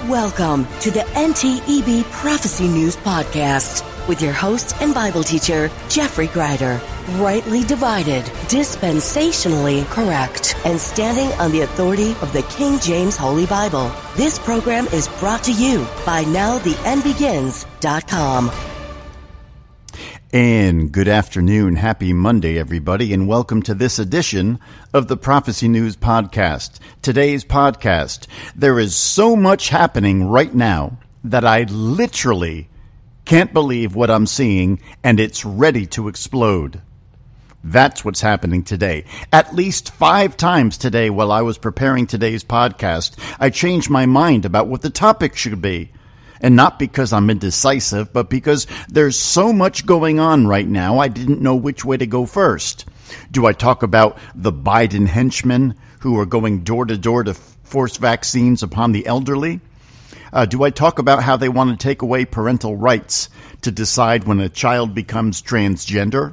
Welcome to the NTEB Prophecy News Podcast with your host and Bible teacher, Jeffrey Greider. Rightly divided, dispensationally correct, and standing on the authority of the King James Holy Bible. This program is brought to you by NowTheEndBegins.com. And good afternoon, happy Monday, everybody, and welcome to this edition of the Prophecy News Podcast. Today's podcast, there is so much happening right now that I literally can't believe what I'm seeing, and it's ready to explode. That's what's happening today. At least 5 times today while I was preparing today's podcast, I changed my mind about what the topic should be. And not because I'm indecisive, but because there's so much going on right now, I didn't know which way to go first. Do I talk about the Biden henchmen who are going door to door to force vaccines upon the elderly? Do I talk about how they want to take away parental rights to decide when a child becomes transgender?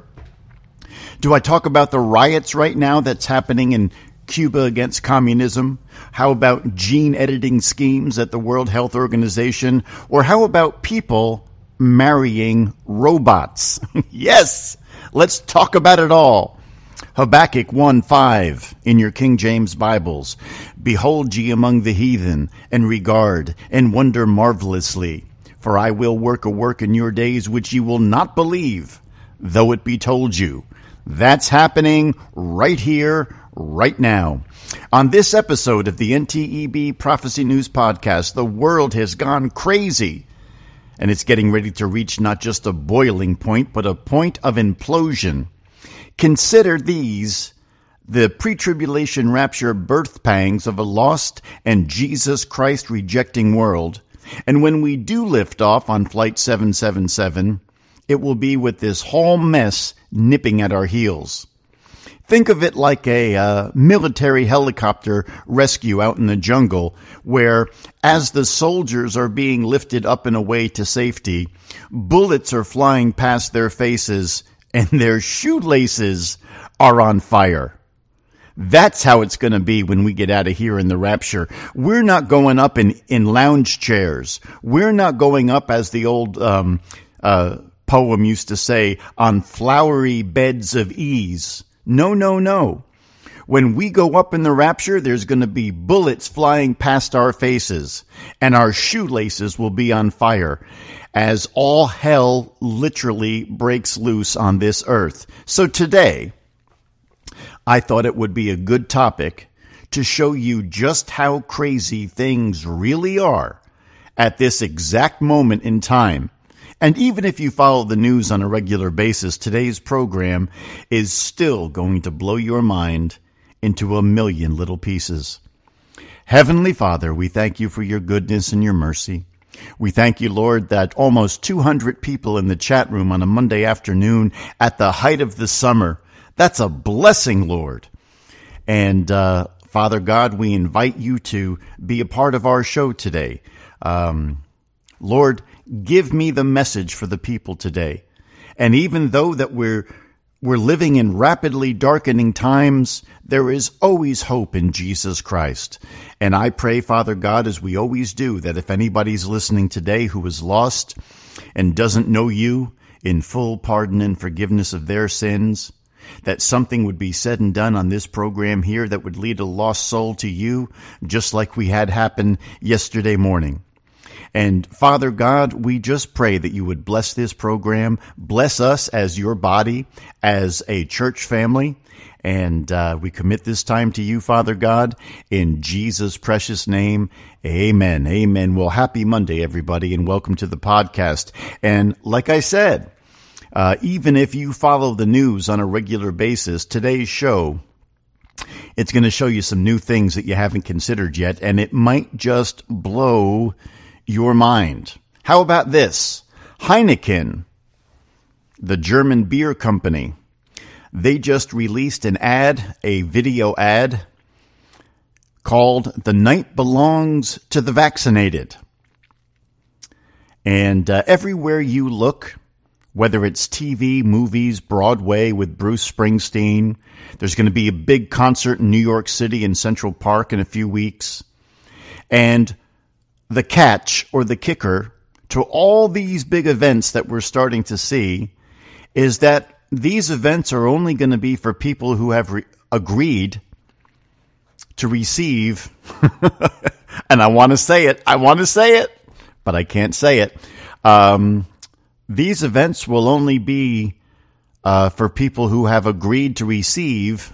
Do I talk about the riots right now that's happening in Cuba against communism? How about gene editing schemes at the World Health Organization? Or how about people marrying robots? Yes, let's talk about it all. Habakkuk 1:5 in your King James Bibles. Behold ye among the heathen, and regard and wonder marvelously. For I will work a work in your days which ye will not believe, though it be told you. That's happening right here, right now. On this episode of the NTEB Prophecy News Podcast, the world has gone crazy, and it's getting ready to reach not just a boiling point, but a point of implosion. Consider these, the pre-tribulation rapture birth pangs of a lost and Jesus Christ rejecting world. And when we do lift off on Flight 777, it will be with this whole mess nipping at our heels. Think of it like a military helicopter rescue out in the jungle, where as the soldiers are being lifted up and away to safety, bullets are flying past their faces and their shoelaces are on fire. That's how it's going to be when we get out of here in the rapture. We're not going up in lounge chairs. We're not going up, as the old poem used to say, on flowery beds of ease. No, no, no. When we go up in the rapture, there's going to be bullets flying past our faces, and our shoelaces will be on fire as all hell literally breaks loose on this earth. So today, I thought it would be a good topic to show you just how crazy things really are at this exact moment in time. And even if you follow the news on a regular basis, today's program is still going to blow your mind into a million little pieces. Heavenly Father, we thank you for your goodness and your mercy. We thank you, Lord, that almost 200 people in the chat room on a Monday afternoon at the height of the summer. That's a blessing, Lord. And Father God, we invite you to be a part of our show today. Lord, give me the message for the people today. And even though that we're living in rapidly darkening times, there is always hope in Jesus Christ. And I pray, Father God, as we always do, that if anybody's listening today who is lost and doesn't know you in full pardon and forgiveness of their sins, that something would be said and done on this program here that would lead a lost soul to you, just like we had happen yesterday morning. And Father God, we just pray that you would bless this program, bless us as your body, as a church family, and we commit this time to you, Father God, in Jesus' precious name. Amen. Amen. Well, happy Monday, everybody, and welcome to the podcast. And like I said, even if you follow the news on a regular basis, today's show, it's going to show you some new things that you haven't considered yet, and it might just blow your mind. How about this? Heineken, the German beer company, they just released an ad, a video ad, called "The Night Belongs to the Vaccinated." And everywhere you look, whether it's TV, movies, Broadway with Bruce Springsteen, there's going to be a big concert in New York City in Central Park in a few weeks. And the catch or the kicker to all these big events that we're starting to see is that these events are only going to be for people who have agreed to receive, and I want to say it, but I can't say it. These events will only be for people who have agreed to receive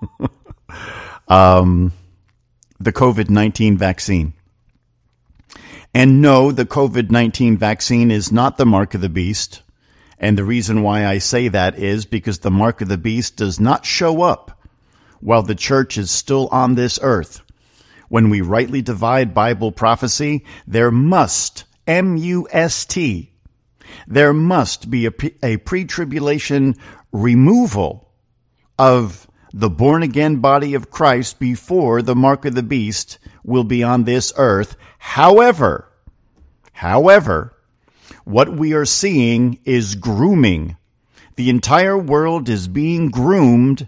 the COVID-19 vaccine. And no, the COVID-19 vaccine is not the mark of the beast. And the reason why I say that is because the mark of the beast does not show up while the church is still on this earth. When we rightly divide Bible prophecy, there must, M-U-S-T, there must be a pre-tribulation removal of the born-again body of Christ before the mark of the beast will be on this earth. However, what we are seeing is grooming. The entire world is being groomed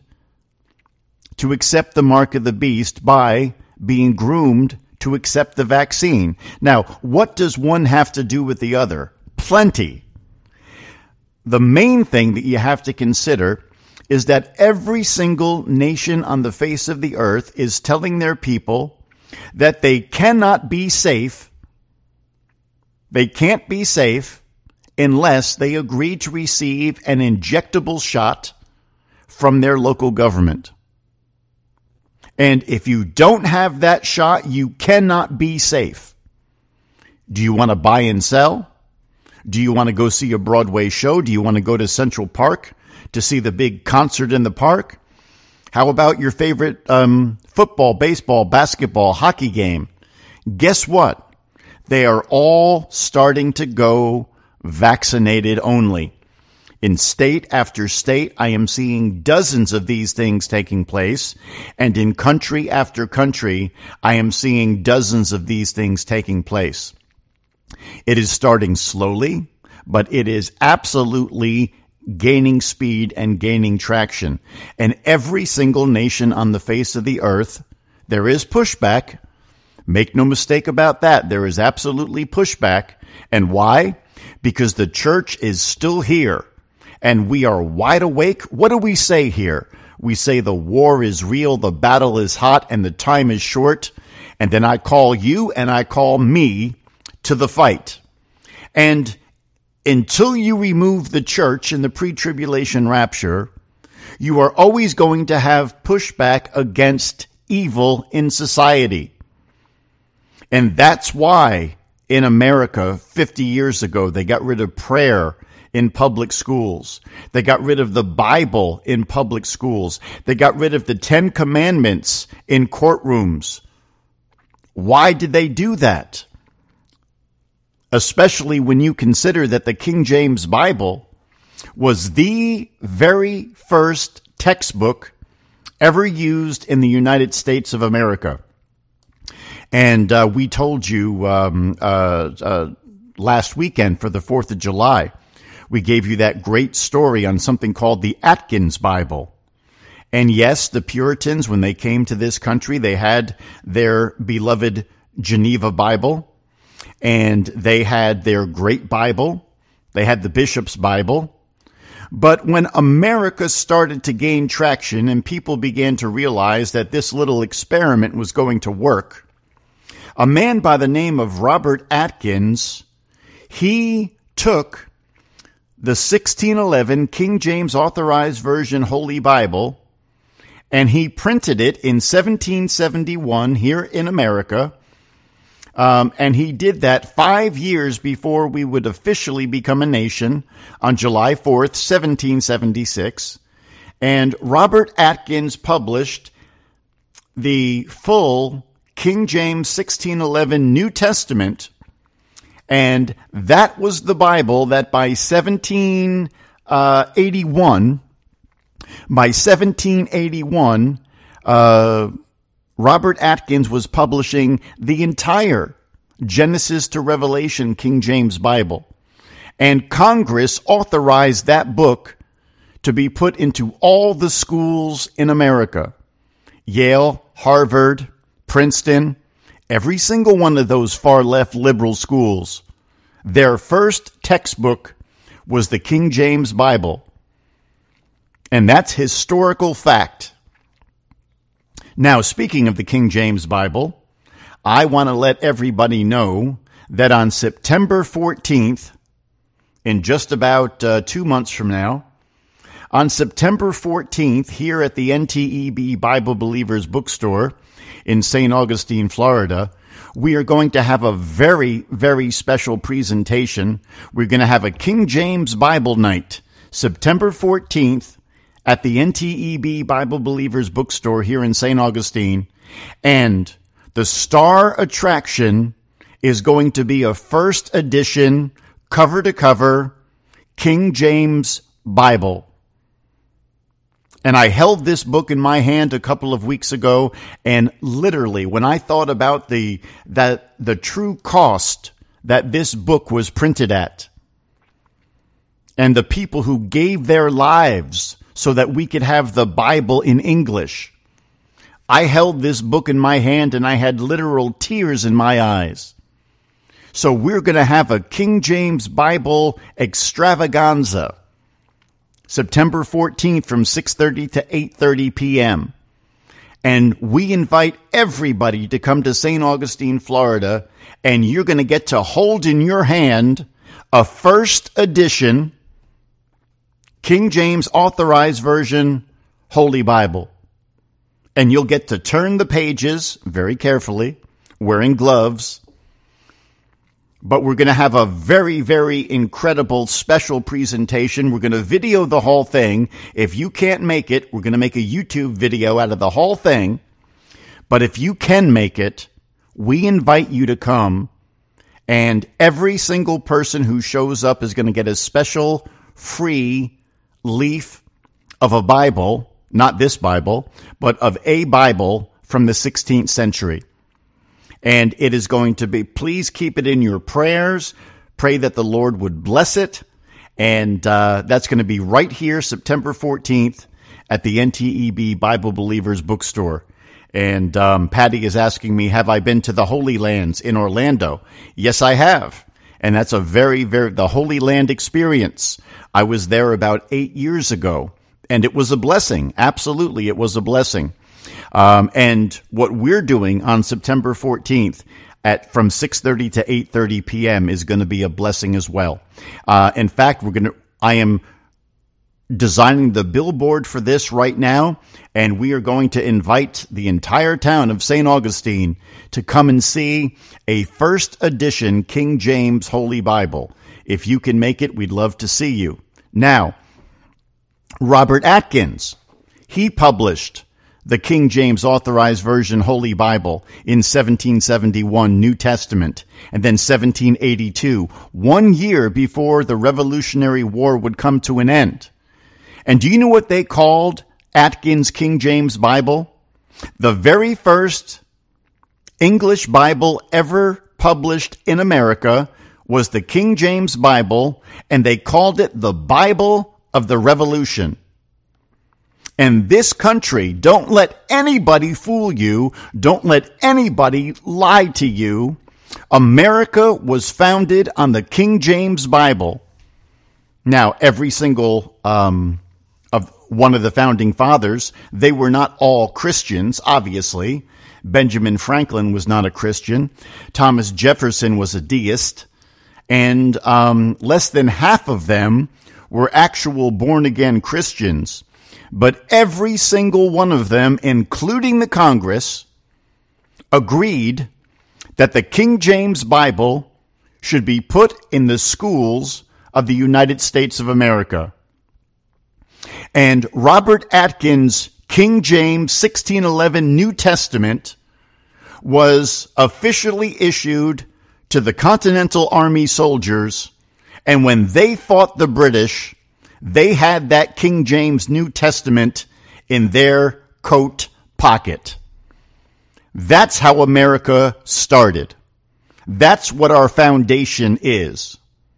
to accept the mark of the beast by being groomed to accept the vaccine. Now, what does one have to do with the other? Plenty. The main thing that you have to consider is that every single nation on the face of the earth is telling their people that they cannot be safe. They can't be safe unless they agree to receive an injectable shot from their local government. And if you don't have that shot, you cannot be safe. Do you want to buy and sell? Do you want to go see a Broadway show? Do you want to go to Central Park to see the big concert in the park? How about your favorite football, baseball, basketball, hockey game? Guess what? They are all starting to go vaccinated only. In state after state, I am seeing dozens of these things taking place. And in country after country, I am seeing dozens of these things taking place. It is starting slowly, but it is absolutely gaining speed and gaining traction. And every single nation on the face of the earth, there is pushback. Make no mistake about that. There is absolutely pushback. And why? Because the church is still here and we are wide awake. What do we say here? We say the war is real, the battle is hot, and the time is short. And then I call you and I call me to the fight. And until you remove the church in the pre-tribulation rapture, you are always going to have pushback against evil in society. And that's why in America 50 years ago, they got rid of prayer in public schools. They got rid of the Bible in public schools. They got rid of the 10 Commandments in courtrooms. Why did they do that? Especially when you consider that the King James Bible was the very first textbook ever used in the United States of America. And we told you last weekend for the 4th of July, we gave you that great story on something called the Atkins Bible. And yes, the Puritans, when they came to this country, they had their beloved Geneva Bible, and they had their Great Bible. They had the Bishop's Bible. But when America started to gain traction and people began to realize that this little experiment was going to work, a man by the name of Robert Atkins, he took the 1611 King James Authorized Version Holy Bible, and he printed it in 1771 here in America. And he did that 5 years before we would officially become a nation on July 4th, 1776. And Robert Atkins published the full King James 1611 New Testament, and that was the Bible that by 1781, Robert Atkins was publishing the entire Genesis to Revelation King James Bible. And Congress authorized that book to be put into all the schools in America. Yale, Harvard, Princeton, every single one of those far-left liberal schools, their first textbook was the King James Bible. And that's historical fact. Now, speaking of the King James Bible, I want to let everybody know that on September 14th, in just about 2 months from now, on September 14th, here at the NTEB Bible Believers Bookstore in St. Augustine, Florida, we are going to have a very, very special presentation. We're going to have a King James Bible night, September 14th, at the NTEB Bible Believers Bookstore here in St. Augustine. And the star attraction is going to be a first edition, cover-to-cover, King James Bible. And I held this book in my hand a couple of weeks ago, and literally, when I thought about the true cost that this book was printed at, and the people who gave their lives so that we could have the Bible in English, I held this book in my hand and I had literal tears in my eyes. So we're going to have a King James Bible extravaganza, September 14th from 6:30 to 8:30 p.m. And we invite everybody to come to St. Augustine, Florida, and you're going to get to hold in your hand a first edition King James Authorized Version Holy Bible. And you'll get to turn the pages very carefully, wearing gloves. But we're going to have a very, very incredible special presentation. We're going to video the whole thing. If you can't make it, we're going to make a YouTube video out of the whole thing. But if you can make it, we invite you to come. And every single person who shows up is going to get a special free leaf of a Bible, not this Bible, but of a Bible from the 16th century. And it is going to be, please keep it in your prayers. Pray that the Lord would bless it. And that's going to be right here, September 14th, at the NTEB Bible Believers Bookstore. And Patty is asking me, have I been to the Holy Lands in Orlando? Yes, I have. And that's a very, the Holy Land experience. I was there about 8 years ago, and it was a blessing. Absolutely, it was a blessing. And what we're doing on September 14th from 6:30 to 8:30 p.m. is going to be a blessing as well. In fact, I am designing the billboard for this right now, and we are going to invite the entire town of St. Augustine to come and see a first edition King James Holy Bible. If you can make it, we'd love to see you. Now, Robert Atkins, he published the King James Authorized Version Holy Bible in 1771, New Testament, and then 1782, 1 year before the Revolutionary War would come to an end. And do you know what they called Atkins' King James Bible? The very first English Bible ever published in America was the King James Bible, and they called it the Bible of the Revolution. And this country, don't let anybody fool you. Don't let anybody lie to you. America was founded on the King James Bible. Now, every single of one of the founding fathers, they were not all Christians, obviously. Benjamin Franklin was not a Christian. Thomas Jefferson was a deist. And less than half of them were actual born-again Christians. But every single one of them, including the Congress, agreed that the King James Bible should be put in the schools of the United States of America. And Robert Atkins' King James 1611 New Testament was officially issued to the Continental Army soldiers, and when they fought the British, they had that King James New Testament in their coat pocket. That's how America started. That's what our foundation is.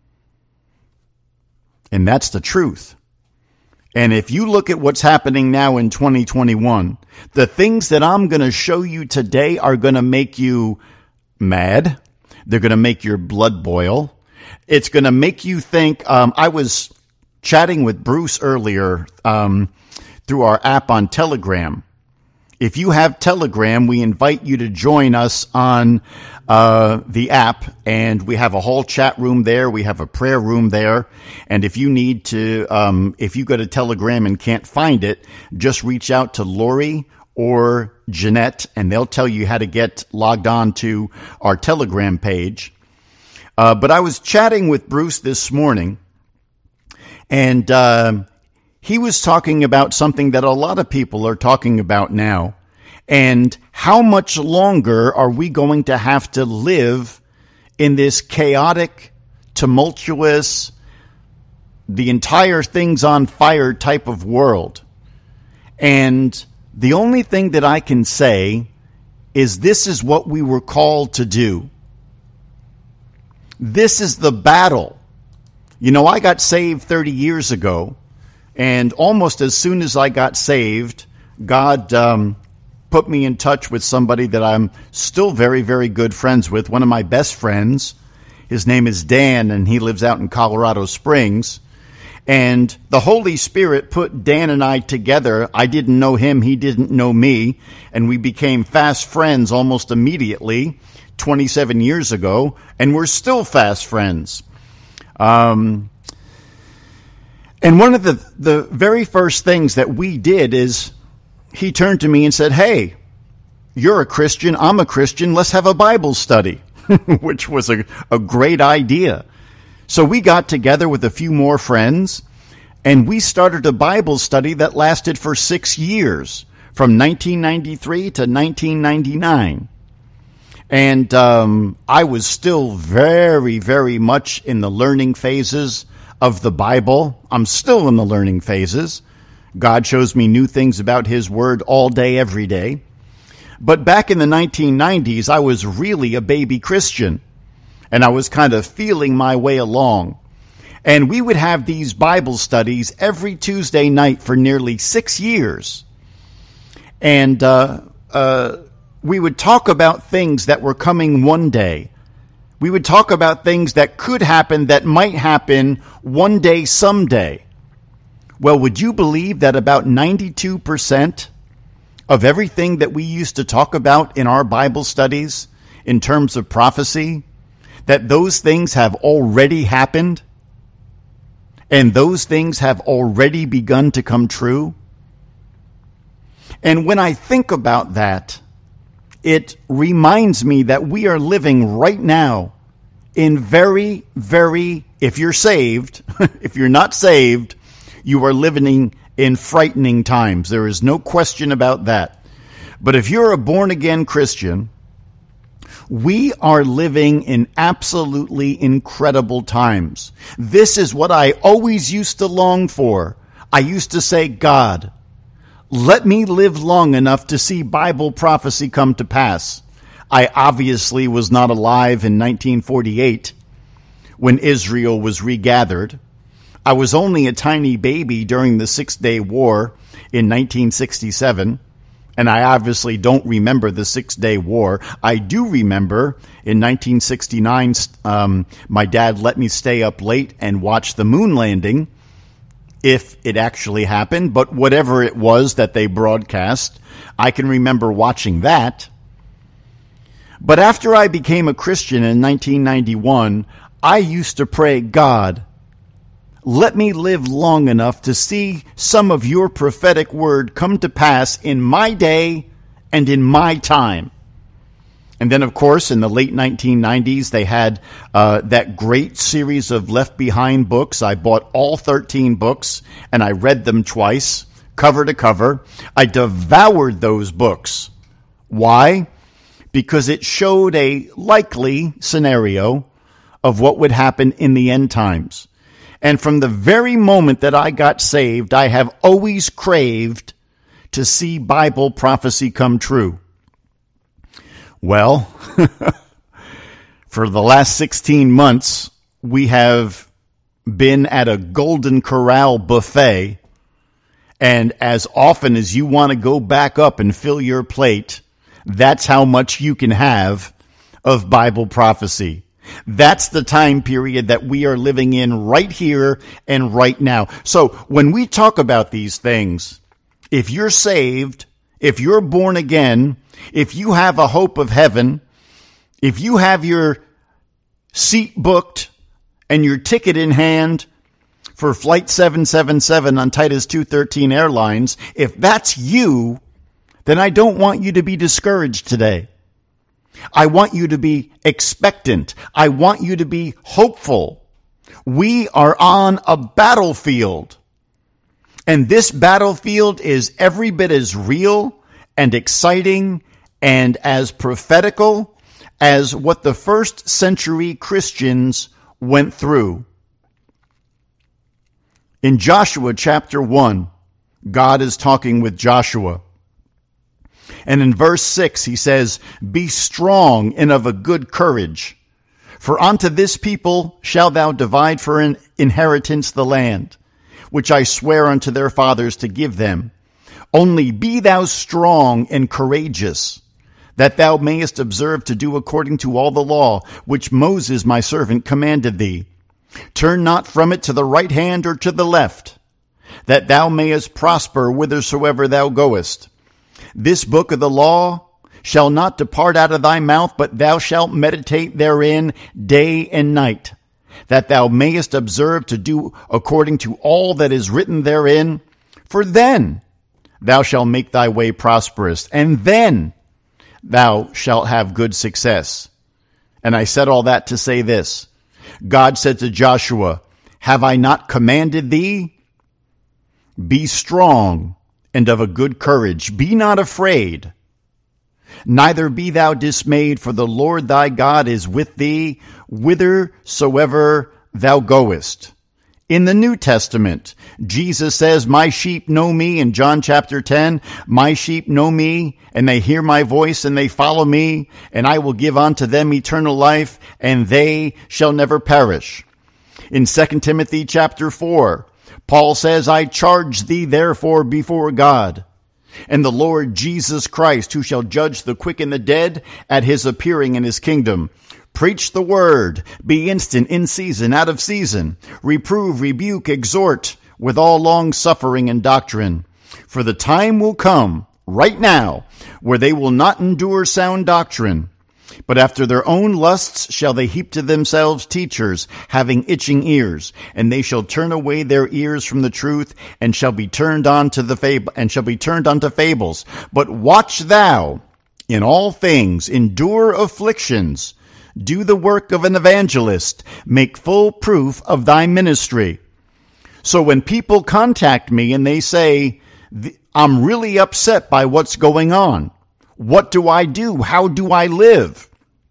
And that's the truth. And if you look at what's happening now in 2021, the things that I'm going to show you today are going to make you mad. They're going to make your blood boil. It's going to make you think. I was chatting with Bruce earlier through our app on Telegram. If you have Telegram, we invite you to join us on the app, and we have a whole chat room there. We have a prayer room there. And if you need to, if you go to Telegram and can't find it, just reach out to Lori or Jeanette, and they'll tell you how to get logged on to our Telegram page. But I was chatting with Bruce this morning, and he was talking about something that a lot of people are talking about now. And how much longer are we going to have to live in this chaotic, tumultuous, the entire thing's on fire type of world? And the only thing that I can say is this is what we were called to do. This is the battle. You know, I got saved 30 years ago, and almost as soon as I got saved, God put me in touch with somebody that I'm still very, very good friends with, one of my best friends. His name is Dan, and he lives out in Colorado Springs. And the Holy Spirit put Dan and I together. I didn't know him, he didn't know me, and we became fast friends almost immediately 27 years ago, and we're still fast friends. And one of the very first things that we did is he turned to me and said, "Hey, you're a Christian, I'm a Christian, let's have a Bible study," which was a great idea. So we got together with a few more friends, and we started a Bible study that lasted for 6 years, from 1993 to 1999. And I was still very, very much in the learning phases of the Bible. I'm still in the learning phases. God shows me new things about His Word all day, every day. But back in the 1990s, I was really a baby Christian, and I was kind of feeling my way along. And we would have these Bible studies every Tuesday night for nearly 6 years. And we would talk about things that were coming one day. We would talk about things that could happen, that might happen one day, someday. Well, would you believe that about 92% of everything that we used to talk about in our Bible studies in terms of prophecy, that those things have already happened? And those things have already begun to come true? And when I think about that, it reminds me that we are living right now in very, very, if you're saved, if you're not saved, you are living in frightening times. There is no question about that. But if you're a born-again Christian, we are living in absolutely incredible times. This is what I always used to long for. I used to say, God, let me live long enough to see Bible prophecy come to pass. I obviously was not alive in 1948 when Israel was regathered. I was only a tiny baby during the Six-Day War in 1967, and I obviously don't remember the Six-Day War. I do remember in 1969, my dad let me stay up late and watch the moon landing, if it actually happened, but whatever it was that they broadcast, I can remember watching that. But after I became a Christian in 1991, I used to pray, God, let me live long enough to see some of your prophetic word come to pass in my day and in my time. And then, of course, in the late 1990s, they had that great series of Left Behind books. I bought all 13 books, and I read them twice, cover to cover. I devoured those books. Why? Because it showed a likely scenario of what would happen in the end times. And from the very moment that I got saved, I have always craved to see Bible prophecy come true. Well, for the last 16 months, we have been at a Golden Corral buffet, and as often as you want to go back up and fill your plate, that's how much you can have of Bible prophecy. That's the time period that we are living in right here and right now. So when we talk about these things, if you're saved, if you're born again, if you have a hope of heaven, if you have your seat booked and your ticket in hand for Flight 777 on Titus 213 Airlines, if that's you, then I don't want you to be discouraged today. I want you to be expectant. I want you to be hopeful. We are on a battlefield. And this battlefield is every bit as real and exciting and as prophetical as what the first century Christians went through. In Joshua chapter 1, God is talking with Joshua. And in verse 6, he says, "Be strong and of a good courage, for unto this people shalt thou divide for an inheritance the land, which I swear unto their fathers to give them. Only be thou strong and courageous, that thou mayest observe to do according to all the law, which Moses my servant commanded thee. Turn not from it to the right hand or to the left, that thou mayest prosper whithersoever thou goest. This book of the law shall not depart out of thy mouth, but thou shalt meditate therein day and night, that thou mayest observe to do according to all that is written therein. For then thou shalt make thy way prosperous, and then thou shalt have good success." And I said all that to say this. God said to Joshua, "Have I not commanded thee? Be strong and of a good courage. Be not afraid, neither be thou dismayed, for the Lord thy God is with thee whithersoever thou goest." In the New Testament, Jesus says, "My sheep know me," in John chapter 10, "My sheep know me, and they hear my voice, and they follow me, and I will give unto them eternal life, and they shall never perish." In 2 Timothy chapter 4, Paul says, "I charge thee therefore before God and the Lord Jesus Christ, who shall judge the quick and the dead at his appearing in his kingdom. Preach the word, be instant in season, out of season. Reprove, rebuke, exhort with all long suffering and doctrine. For the time will come, right now, where they will not endure sound doctrine, but after their own lusts shall they heap to themselves teachers, having itching ears, and they shall turn away their ears from the truth, and shall be turned unto fables. But watch thou in all things, endure afflictions, do the work of an evangelist, make full proof of thy ministry." So when people contact me and they say, "I'm really upset by what's going on. What do I do? How do I live?"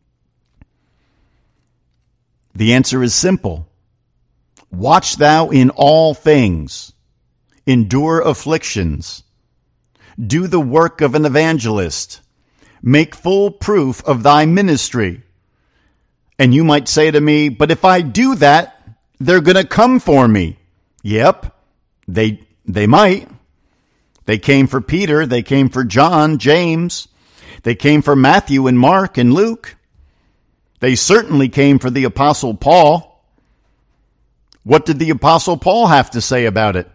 The answer is simple. Watch thou in all things, endure afflictions, do the work of an evangelist, make full proof of thy ministry. And you might say to me, "But if I do that, they're going to come for me." Yep, they might. They came for Peter, they came for John, James, they came for Matthew and Mark and Luke. They certainly came for the Apostle Paul. What did the Apostle Paul have to say about it?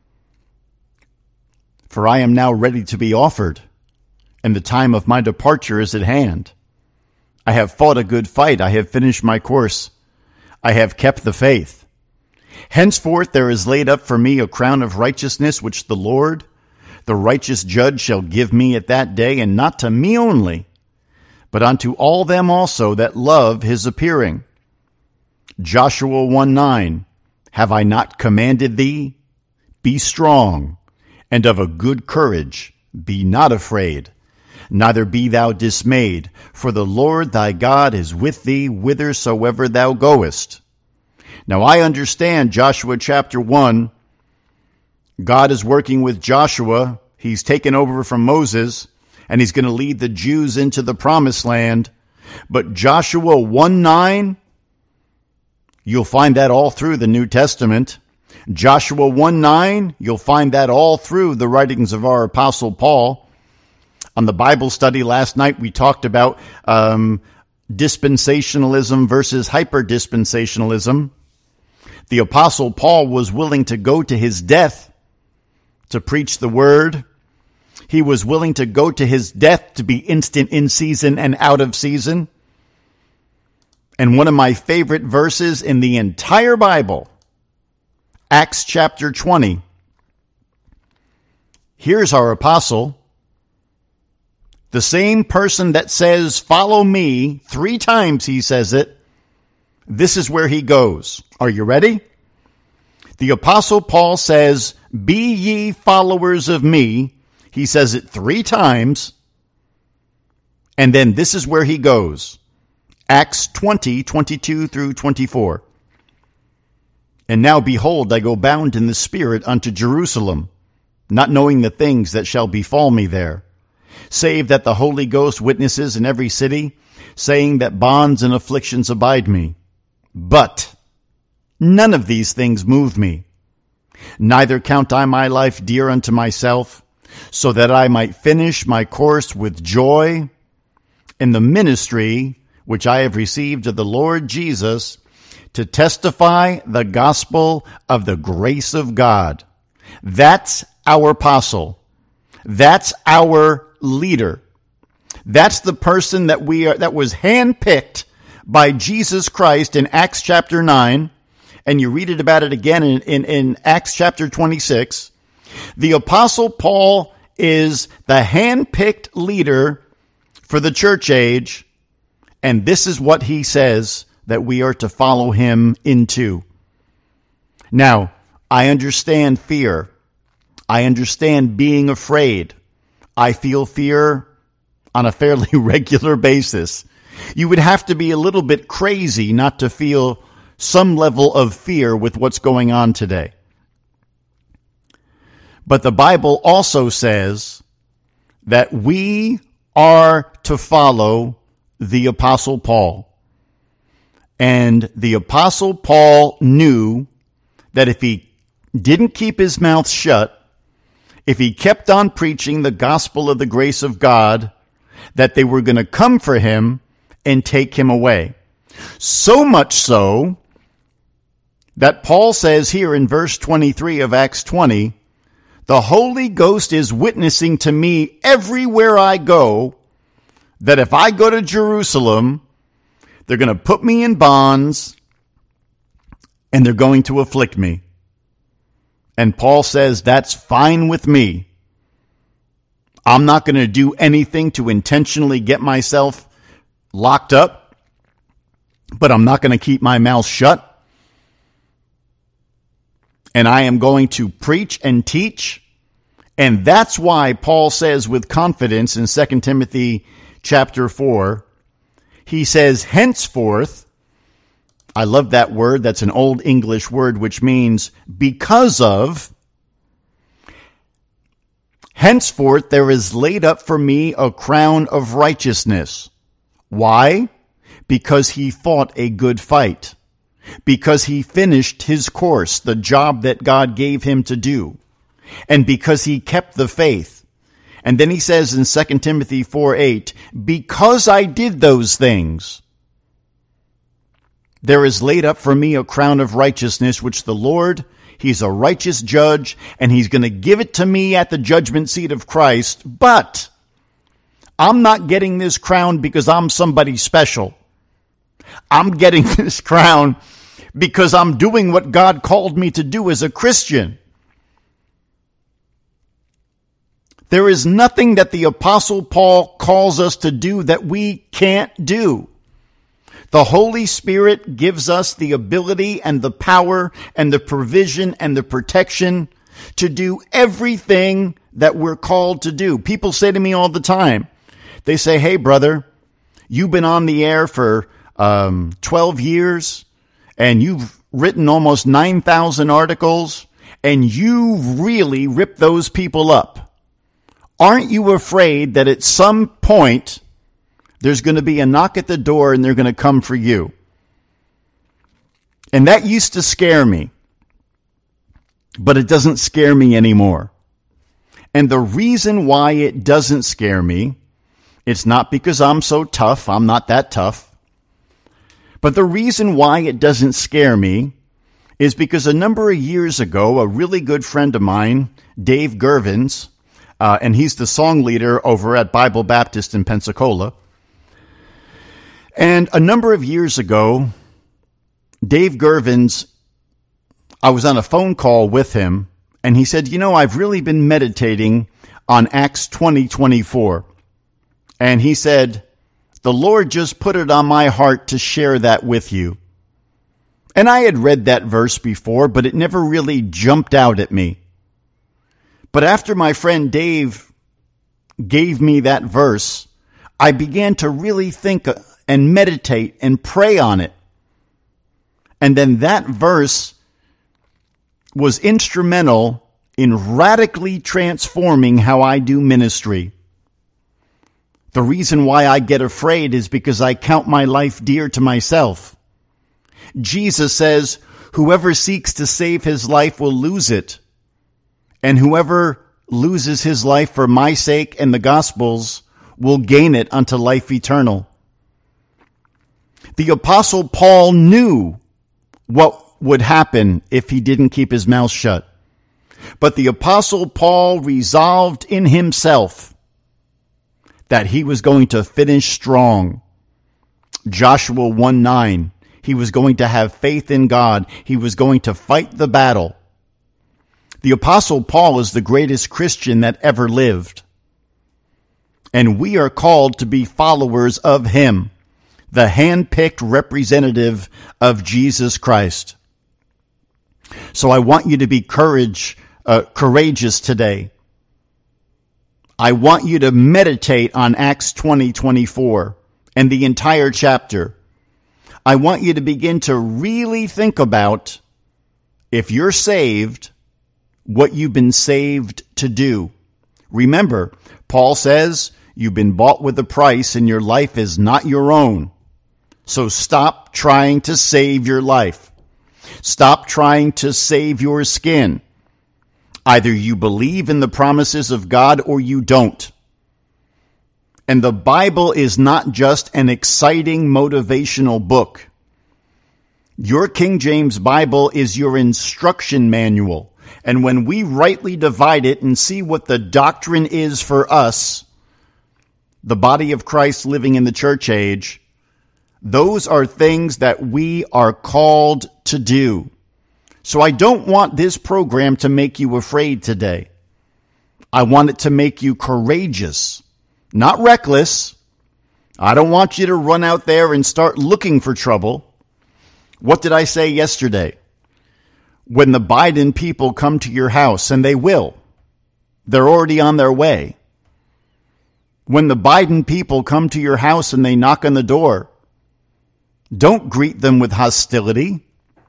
"For I am now ready to be offered, and the time of my departure is at hand. I have fought a good fight. I have finished my course. I have kept the faith. Henceforth there is laid up for me a crown of righteousness, which the Lord, the righteous judge, shall give me at that day, and not to me only, but unto all them also that love his appearing." Joshua 1:9, "Have I not commanded thee? Be strong and of a good courage. Be not afraid, neither be thou dismayed, for the Lord thy God is with thee whithersoever thou goest." Now I understand Joshua chapter 1. God is working with Joshua. He's taken over from Moses, and he's going to lead the Jews into the promised land. But Joshua 1:9, you'll find that all through the New Testament. Joshua 1:9, you'll find that all through the writings of our Apostle Paul. On the Bible study last night, we talked about dispensationalism versus hyper-dispensationalism. The Apostle Paul was willing to go to his death to preach the word. He was willing to go to his death to be instant in season and out of season. And one of my favorite verses in the entire Bible, Acts chapter 20. Here's our apostle, the same person that says, "Follow me," 3 times he says it. This is where he goes. Are you ready? The Apostle Paul says, "Be ye followers of me." He says it 3 times. And then this is where he goes. Acts 20, 22 through 24. "And now behold, I go bound in the Spirit unto Jerusalem, not knowing the things that shall befall me there, save that the Holy Ghost witnesses in every city, saying that bonds and afflictions abide me. But none of these things move me. Neither count I my life dear unto myself, so that I might finish my course with joy in the ministry which I have received of the Lord Jesus, to testify the gospel of the grace of God." That's our apostle. That's our leader. That's the person that was handpicked by Jesus Christ in Acts chapter 9, and you read about it again in Acts chapter 26. The Apostle Paul is the handpicked leader for the church age, and this is what he says that we are to follow him into. Now, I understand fear. I understand being afraid. I feel fear on a fairly regular basis. You would have to be a little bit crazy not to feel some level of fear with what's going on today. But the Bible also says that we are to follow the Apostle Paul. And the Apostle Paul knew that if he didn't keep his mouth shut, if he kept on preaching the gospel of the grace of God, that they were going to come for him and take him away. So much so that Paul says here in verse 23 of Acts 20, "The Holy Ghost is witnessing to me everywhere I go, that if I go to Jerusalem, they're going to put me in bonds and they're going to afflict me." And Paul says, "That's fine with me. I'm not going to do anything to intentionally get myself locked up, but I'm not going to keep my mouth shut. And I am going to preach and teach." And that's why Paul says with confidence in 2 Timothy chapter 4, he says, "Henceforth," I love that word. That's an old English word which means because of. "Henceforth there is laid up for me a crown of righteousness." Why? Because he fought a good fight. Because he finished his course, the job that God gave him to do. And because he kept the faith. And then he says in 2 Timothy 4:8, "Because I did those things, there is laid up for me a crown of righteousness, which the Lord, he's a righteous judge, and he's going to give it to me at the judgment seat of Christ. But I'm not getting this crown because I'm somebody special. I'm getting this crown because I'm doing what God called me to do as a Christian." There is nothing that the Apostle Paul calls us to do that we can't do. The Holy Spirit gives us the ability and the power and the provision and the protection to do everything that we're called to do. People say to me all the time, they say, "Hey, brother, you've been on the air for 12 years and you've written almost 9,000 articles and you really ripped those people up. Aren't you afraid that at some point there's going to be a knock at the door and they're going to come for you?" And that used to scare me, but it doesn't scare me anymore. And the reason why it doesn't scare me, it's not because I'm so tough. I'm not that tough. But the reason why it doesn't scare me is because a number of years ago, a really good friend of mine, Dave Gervins, and he's the song leader over at Bible Baptist in Pensacola. And a number of years ago, Dave Gervins, I was on a phone call with him, and he said, I've really been meditating on Acts 20:24. And he said, the Lord just put it on my heart to share that with you. And I had read that verse before, but it never really jumped out at me. But after my friend Dave gave me that verse, I began to really think and meditate and pray on it. And then that verse was instrumental in radically transforming how I do ministry. The reason why I get afraid is because I count my life dear to myself. Jesus says, whoever seeks to save his life will lose it. And whoever loses his life for my sake and the gospel's will gain it unto life eternal. The Apostle Paul knew what would happen if he didn't keep his mouth shut. But the Apostle Paul resolved in himself that he was going to finish strong. Joshua 1:9. He was going to have faith in God. He was going to fight the battle. The Apostle Paul is the greatest Christian that ever lived. And we are called to be followers of him, the hand-picked representative of Jesus Christ. So I want you to be courageous today. I want you to meditate on Acts 20:24 and the entire chapter. I want you to begin to really think about, if you're saved, what you've been saved to do. Remember, Paul says you've been bought with a price and your life is not your own. So stop trying to save your life. Stop trying to save your skin. Either you believe in the promises of God or you don't. And the Bible is not just an exciting motivational book. Your King James Bible is your instruction manual. And when we rightly divide it and see what the doctrine is for us, the body of Christ living in the church age, those are things that we are called to do. So I don't want this program to make you afraid today. I want it to make you courageous, not reckless. I don't want you to run out there and start looking for trouble. What did I say yesterday? When the Biden people come to your house, and they will, they're already on their way. When the Biden people come to your house and they knock on the door, don't greet them with hostility.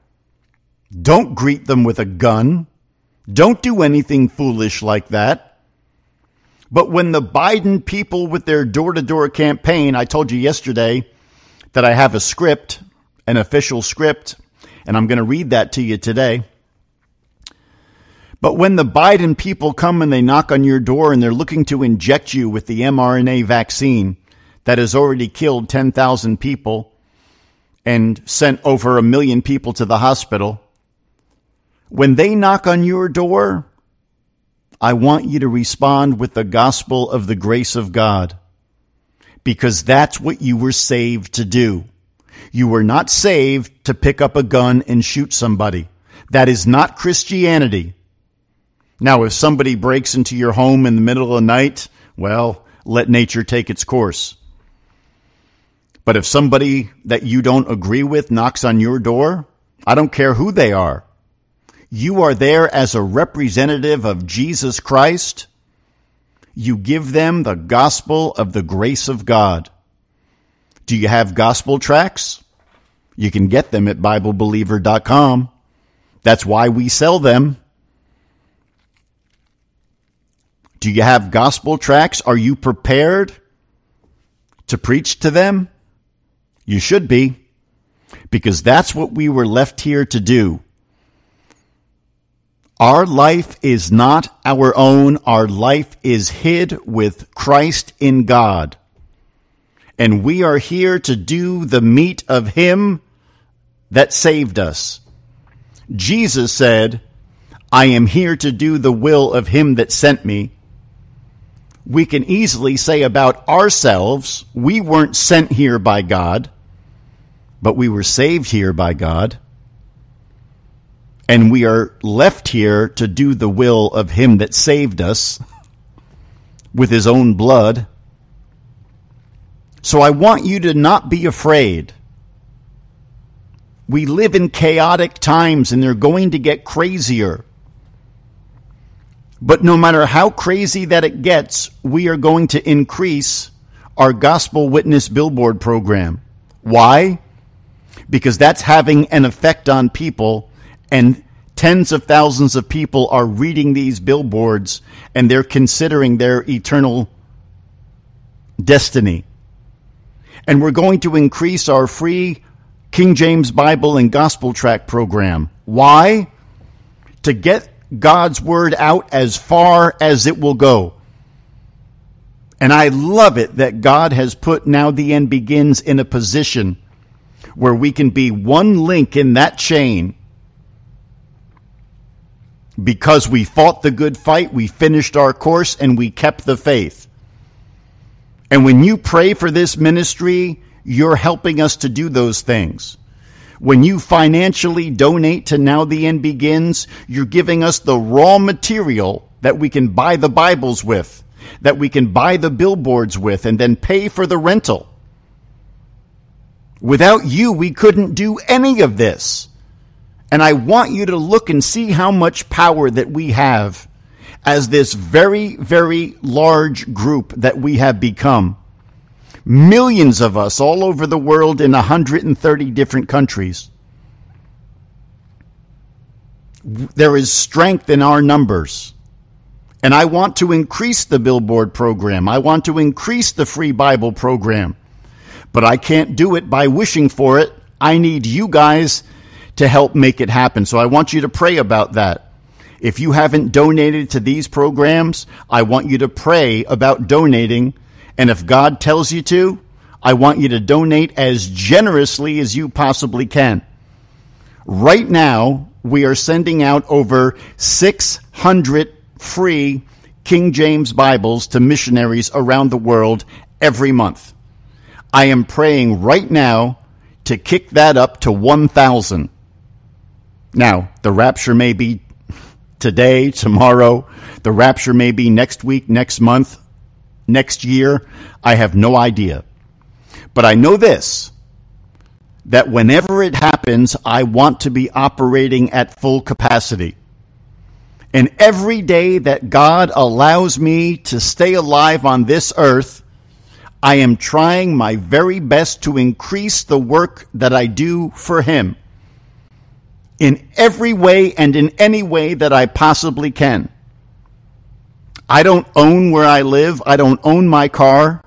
Don't greet them with a gun. Don't do anything foolish like that. But when the Biden people with their door-to-door campaign, I told you yesterday that I have a script, an official script, and I'm going to read that to you today. But when the Biden people come and they knock on your door and they're looking to inject you with the mRNA vaccine that has already killed 10,000 people and sent over 1 million people to the hospital, when they knock on your door, I want you to respond with the gospel of the grace of God, because that's what you were saved to do. You were not saved to pick up a gun and shoot somebody. That is not Christianity. Now, if somebody breaks into your home in the middle of the night, well, let nature take its course. But if somebody that you don't agree with knocks on your door, I don't care who they are. You are there as a representative of Jesus Christ. You give them the gospel of the grace of God. Do you have gospel tracts? You can get them at BibleBeliever.com. That's why we sell them. Do you have gospel tracts? Are you prepared to preach to them? You should be, because that's what we were left here to do. Our life is not our own. Our life is hid with Christ in God. and we are here to do the meat of him that saved us. Jesus said, I am here to do the will of him that sent me. We can easily say about ourselves, we weren't sent here by God, but we were saved here by God. And we are left here to do the will of him that saved us with his own blood. So I want you to not be afraid. We live in chaotic times, and they're going to get crazier. But no matter how crazy that it gets, we are going to increase our Gospel Witness Billboard program. Why? Because that's having an effect on people, and tens of thousands of people are reading these billboards, and they're considering their eternal destiny. And we're going to increase our free King James Bible and Gospel Tract program. Why? To get God's word out as far as it will go. And I love it that God has put Now the End Begins in a position where we can be one link in that chain. Because we fought the good fight, we finished our course, and we kept the faith. And when you pray for this ministry, you're helping us to do those things. When you financially donate to Now the End Begins, you're giving us the raw material that we can buy the Bibles with, that we can buy the billboards with, and then pay for the rental. Without you, we couldn't do any of this. And I want you to look and see how much power that we have as this very, very large group that we have become. Millions of us all over the world in 130 different countries. There is strength in our numbers. And I want to increase the billboard program. I want to increase the free Bible program. But I can't do it by wishing for it. I need you guys to help make it happen. So I want you to pray about that. If you haven't donated to these programs, I want you to pray about donating. And if God tells you to, I want you to donate as generously as you possibly can. Right now, we are sending out over 600 free King James Bibles to missionaries around the world every month. I am praying right now to kick that up to 1,000. Now, the rapture may be today, tomorrow. The rapture may be next week, next month, next year. I have no idea. But I know this, that whenever it happens, I want to be operating at full capacity. And every day that God allows me to stay alive on this earth, I am trying my very best to increase the work that I do for him in every way and in any way that I possibly can. I don't own where I live. I don't own my car.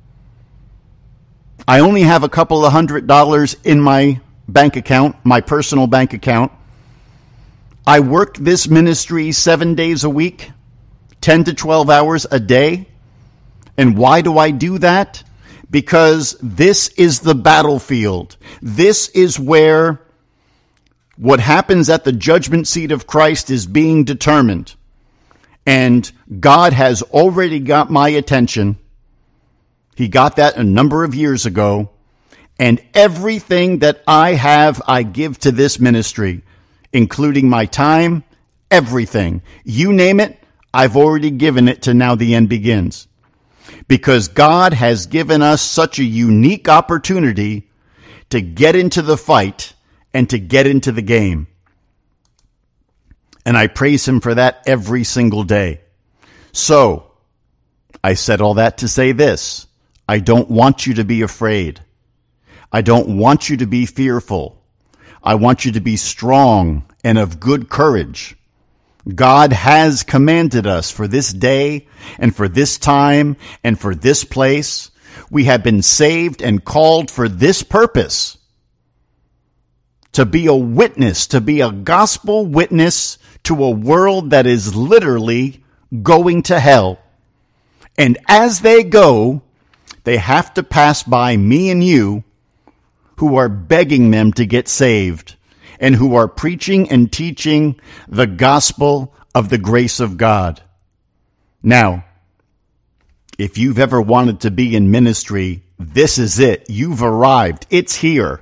I only have a couple of $100 in my bank account, my personal bank account. I work this ministry 7 days a week, 10 to 12 hours a day. And why do I do that? Because this is the battlefield. This is where what happens at the judgment seat of Christ is being determined. And God has already got my attention. He got that a number of years ago. And everything that I have, I give to this ministry, including my time, everything. You name it, I've already given it to Now the End Begins. Because God has given us such a unique opportunity to get into the fight and to get into the game. And I praise him for that every single day. So, I said all that to say this. I don't want you to be afraid. I don't want you to be fearful. I want you to be strong and of good courage. God has commanded us for this day and for this time and for this place. We have been saved and called for this purpose. To be a witness, to be a gospel witness to a world that is literally going to hell. And as they go, They have to pass by me and you, who are begging them to get saved and who are preaching and teaching the gospel of the grace of God. Now, if you've ever wanted to be in ministry, this is it. You've arrived. It's here.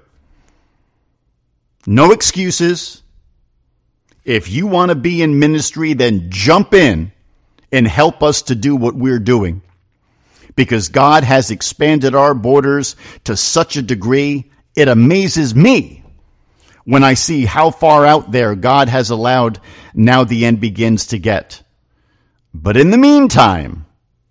No excuses. If you want to be in ministry, then jump in and help us to do what we're doing. Because God has expanded our borders to such a degree, it amazes me when I see how far out there God has allowed Now the End Begins to get. But in the meantime,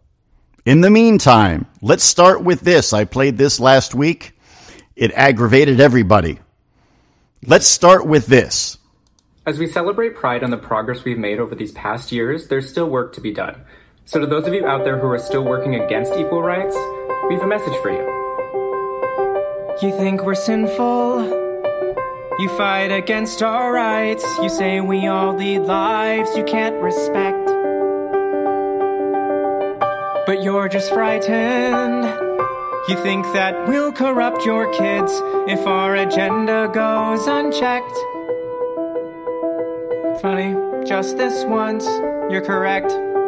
let's start with this. I played this last week. It aggravated everybody. Let's start with this. As we celebrate Pride and the progress we've made over these past years, there's still work to be done. So to those of you out there who are still working against equal rights, we have a message for you. You think we're sinful? You fight against our rights. You say we all lead lives you can't respect. But you're just frightened. You think that we'll corrupt your kids if our agenda goes unchecked. Funny, just this once, you're correct.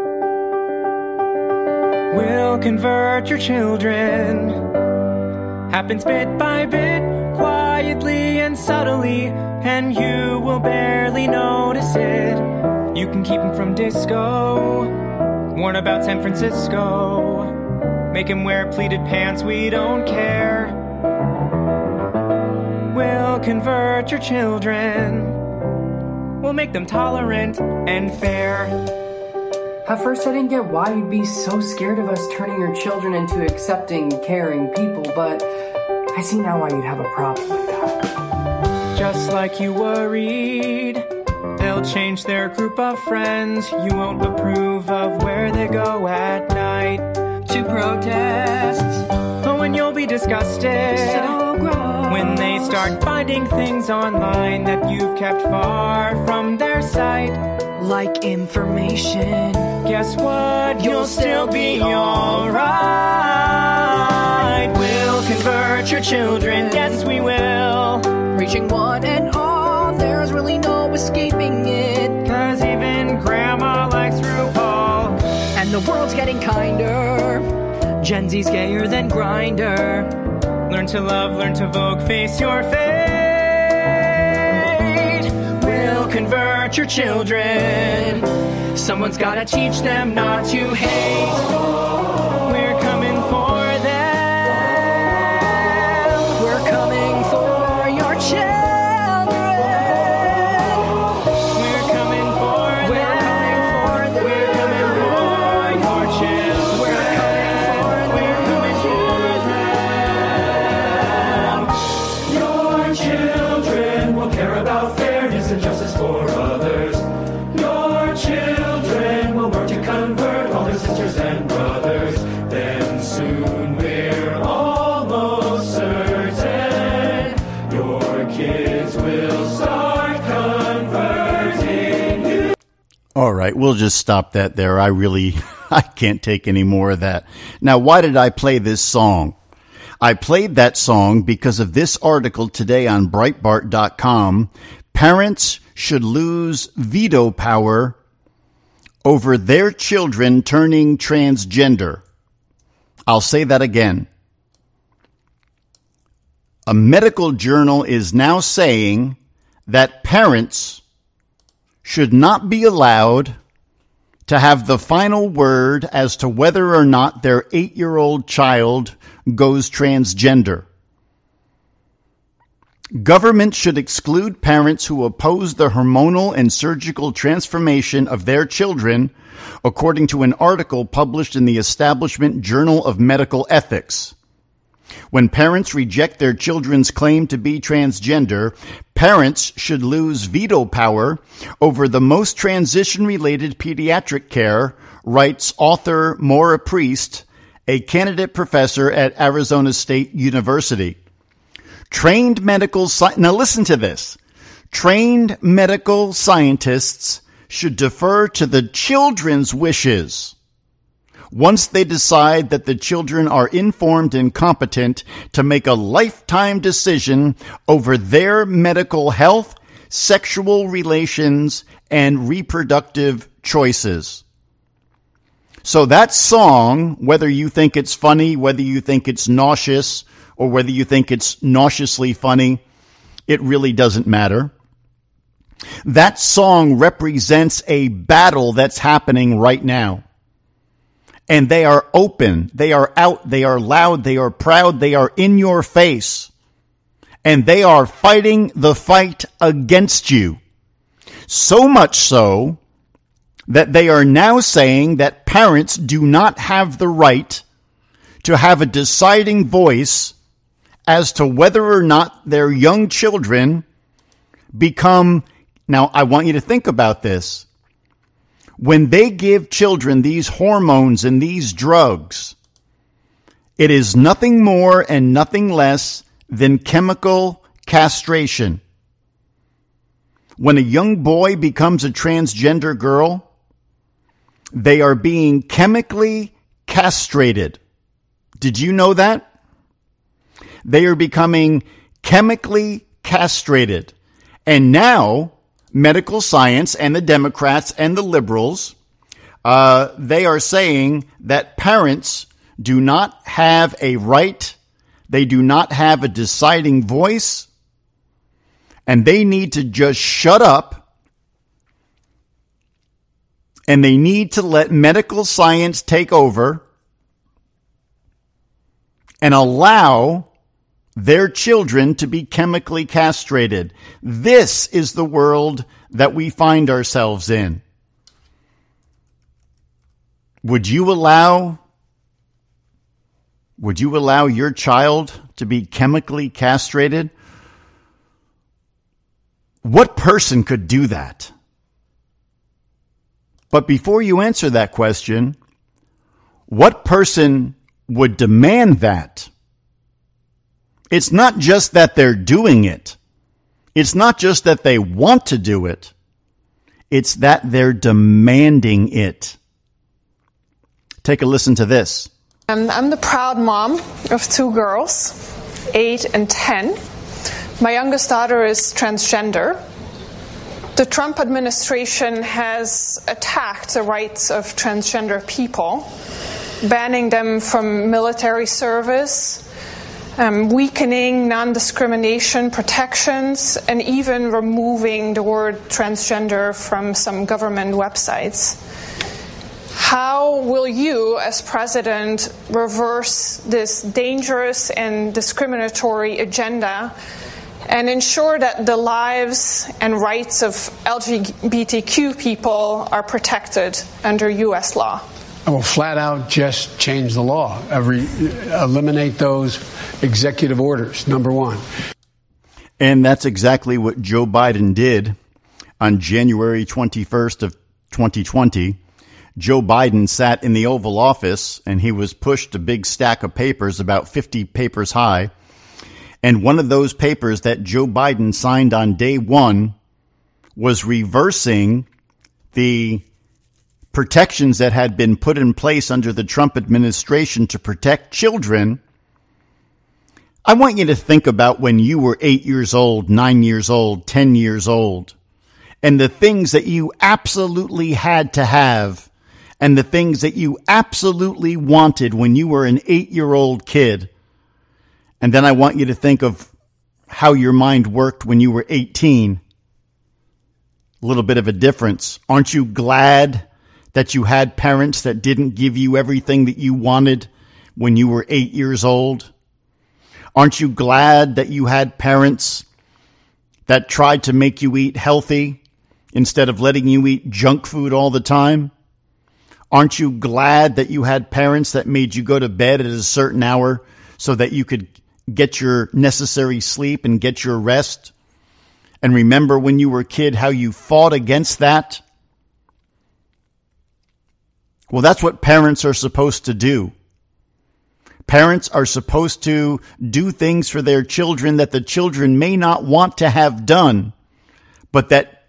We'll convert your children. Happens bit by bit, quietly and subtly, and you will barely notice it. You can keep them from disco, warn about San Francisco, make him wear pleated pants, we don't care. We'll convert your children. We'll make them tolerant and fair. At first I didn't get why you'd be so scared of us turning your children into accepting, caring people, but I see now why you'd have a problem with that. Just like you worried, they'll change their group of friends. You won't approve of where they go at night to protests. Oh, and you'll be disgusted. So gross. When they start finding things online that you've kept far from their sight. Like information. Guess what? You'll still be alright. We'll convert your children. Yes, we will. Reaching one and all, there's really no escaping it. 'Cause even grandma likes RuPaul. And the world's getting kinder. Gen Z's gayer than Grindr. Learn to love, learn to Vogue, face your fate. We'll convert your children. Someone's gotta teach them not to hate. We're coming for them. We're coming for your children. We're coming for them. We're coming for them. We're coming for your children. We're coming for them. We're coming for them. Your children will care about fairness and justice for others. Your children will work to convert all their sisters and brothers. Then soon we're almost certain your kids will start converting you. All right, we'll just stop that there. I can't take any more of that. Now, why did I play this song? I played that song because of this article today on Breitbart.com. Parents should lose veto power over their children turning transgender. I'll say that again. A medical journal is now saying that parents should not be allowed to have the final word as to whether or not their 8-year-old child goes transgender. Government should exclude parents who oppose the hormonal and surgical transformation of their children, according to an article published in the Establishment Journal of Medical Ethics. When parents reject their children's claim to be transgender, parents should lose veto power over the most transition-related pediatric care, writes author Maura Priest, a candidate professor at Arizona State University. Now listen to this. Trained medical scientists should defer to the children's wishes. once they decide that the children are informed and competent to make a lifetime decision over their medical health, sexual relations, and reproductive choices. So that song, whether you think it's funny, whether you think it's nauseous, or whether you think it's nauseously funny, it really doesn't matter. That song represents a battle that's happening right now. And they are open, they are out, they are loud, they are proud, they are in your face. And they are fighting the fight against you. So much so that they are now saying that parents do not have the right to have a deciding voice as to whether or not their young children become. Now, I want you to think about this. When they give children these hormones and these drugs, it is nothing more and nothing less than chemical castration. When a young boy becomes a transgender girl, they are being chemically castrated. Did you know that? They are becoming chemically castrated. And now, medical science and the Democrats and the liberals, they are saying that parents do not have a right, they do not have a deciding voice, and they need to just shut up, and they need to let medical science take over and allow their children to be chemically castrated. This is the world that we find ourselves in. Would you allow your child to be chemically castrated? What person could do that? But before you answer that question, what person would demand that? It's not just that they're doing it. It's not just that they want to do it. It's that they're demanding it. Take a listen to this. I'm the proud mom of 2 girls, 8 and 10. My youngest daughter is transgender. The Trump administration has attacked the rights of transgender people, banning them from military service, weakening non-discrimination protections, and even removing the word transgender from some government websites. How will you, as president, reverse this dangerous and discriminatory agenda and ensure that the lives and rights of LGBTQ people are protected under U.S. law? I will flat out just change the law. Eliminate those executive orders, number one. And that's exactly what Joe Biden did on January 21st of 2020. Joe Biden sat in the Oval Office and he was pushed a big stack of papers, about 50 papers high. And one of those papers that Joe Biden signed on day one was reversing the protections that had been put in place under the Trump administration to protect children. I want you to think about when you were 8 years old, 9 years old, 10 years old, and the things that you absolutely had to have and the things that you absolutely wanted when you were an 8-year-old kid. And then I want you to think of how your mind worked when you were 18. A little bit of a difference. Aren't you glad that you had parents that didn't give you everything that you wanted when you were 8 years old? Aren't you glad that you had parents that tried to make you eat healthy instead of letting you eat junk food all the time? Aren't you glad that you had parents that made you go to bed at a certain hour so that you could get your necessary sleep and get your rest? And remember when you were a kid how you fought against that? Well, that's what parents are supposed to do. Parents are supposed to do things for their children that the children may not want to have done, but that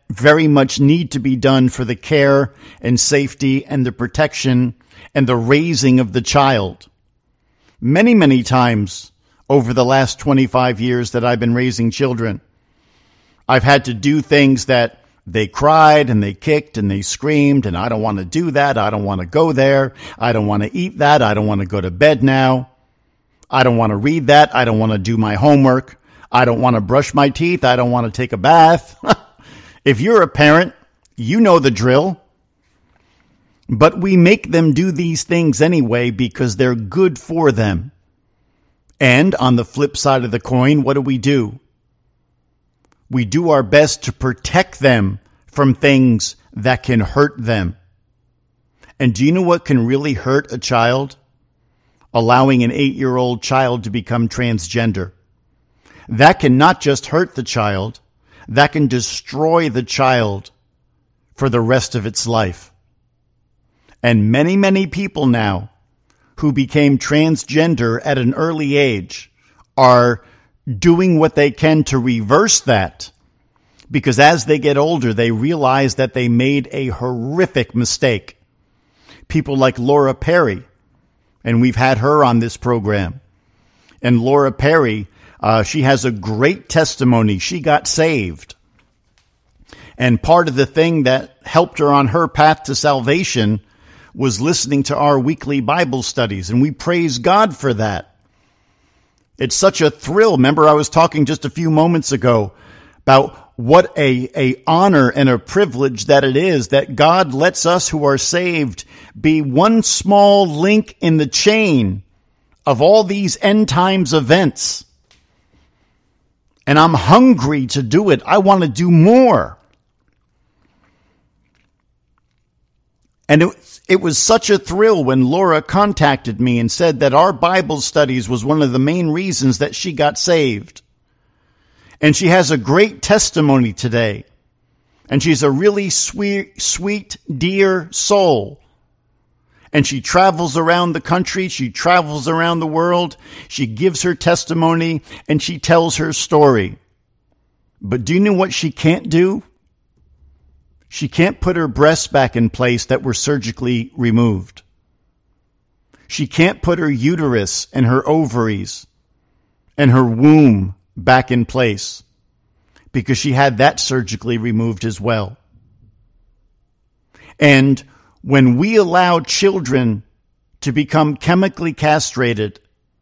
very much need to be done for the care and safety and the protection and the raising of the child. Many, many times over the last 25 years that I've been raising children, I've had to do things that they cried and they kicked and they screamed, and I don't want to do that. I don't want to go there. I don't want to eat that. I don't want to go to bed now. I don't want to read that. I don't want to do my homework. I don't want to brush my teeth. I don't want to take a bath. If you're a parent, you know the drill. But we make them do these things anyway because they're good for them. And on the flip side of the coin, what do? We do our best to protect them from things that can hurt them. And do you know what can really hurt a child? Allowing an 8-year-old child to become transgender. That can not just hurt the child, that can destroy the child for the rest of its life. And many, many people now who became transgender at an early age are doing what they can to reverse that, because as they get older, they realize that they made a horrific mistake. People like Laura Perry, and we've had her on this program. And Laura Perry, she has a great testimony. She got saved. And part of the thing that helped her on her path to salvation was listening to our weekly Bible studies, and we praise God for that. It's such a thrill. Remember, I was talking just a few moments ago about what a honor and a privilege that it is that God lets us who are saved be one small link in the chain of all these end times events. And I'm hungry to do it. I want to do more. And it was such a thrill when Laura contacted me and said that our Bible studies was one of the main reasons that she got saved. And she has a great testimony today. And she's a really sweet, dear soul. And she travels around the country. She travels around the world. She gives her testimony and she tells her story. But do you know what she can't do? She can't put her breasts back in place that were surgically removed. She can't put her uterus and her ovaries and her womb back in place because she had that surgically removed as well. And when we allow children to become chemically castrated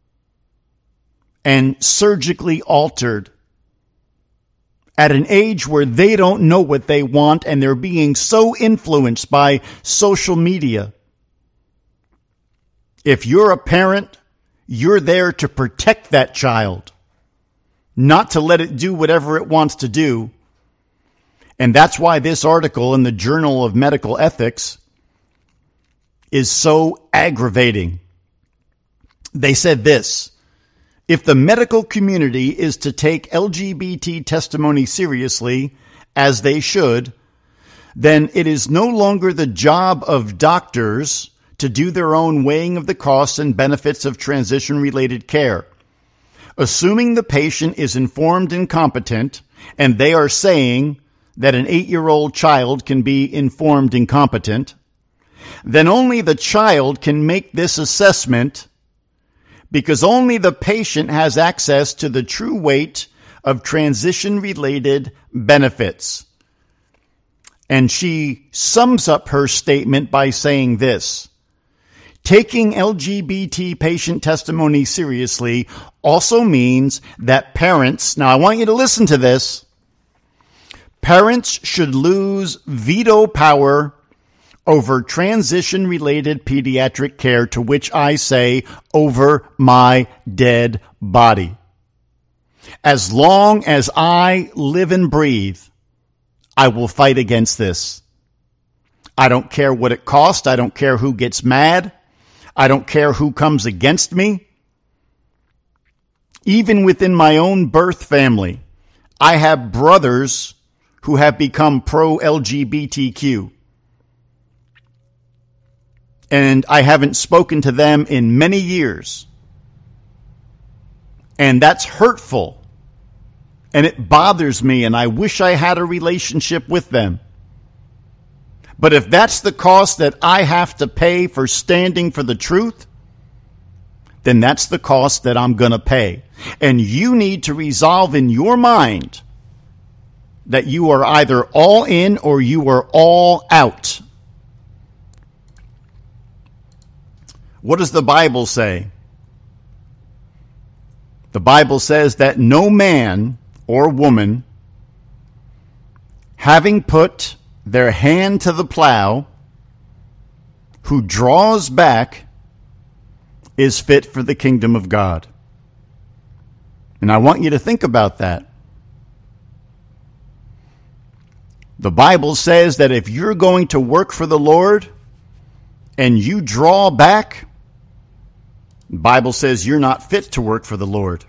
and surgically altered at an age where they don't know what they want and they're being so influenced by social media, if you're a parent, you're there to protect that child, not to let it do whatever it wants to do. And that's why this article in the Journal of Medical Ethics is so aggravating. They said this: if the medical community is to take LGBT testimony seriously, as they should, then it is no longer the job of doctors to do their own weighing of the costs and benefits of transition-related care. Assuming the patient is informed and competent, and they are saying that an 8-year-old child can be informed and competent, then only the child can make this assessment, because only the patient has access to the true weight of transition-related benefits. And she sums up her statement by saying this: taking LGBT patient testimony seriously also means that parents, now I want you to listen to this, parents should lose veto power over transition-related pediatric care, to which I say, over my dead body. As long as I live and breathe, I will fight against this. I don't care what it costs. I don't care who gets mad. I don't care who comes against me. Even within my own birth family, I have brothers who have become pro-LGBTQ. And I haven't spoken to them in many years. And that's hurtful. and it bothers me, and I wish I had a relationship with them. But if that's the cost that I have to pay for standing for the truth, then that's the cost that I'm going to pay. And you need to resolve in your mind that you are either all in or you are all out. What does the Bible say? The Bible says that no man or woman, having put their hand to the plow, who draws back, is fit for the kingdom of God. And I want you to think about that. The Bible says that if you're going to work for the Lord and you draw back, the Bible says you're not fit to work for the Lord.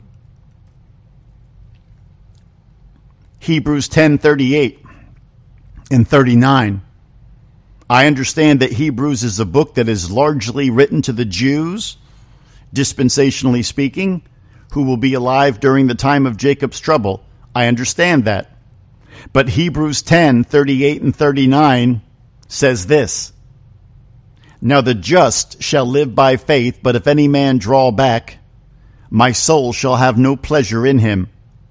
Hebrews 10:38 and 39. I understand that Hebrews is a book that is largely written to the Jews, dispensationally speaking, who will be alive during the time of Jacob's trouble. I understand that. But Hebrews 10:38 and 39 says this: Now the just shall live by faith, but if any man draw back, my soul shall have no pleasure in him.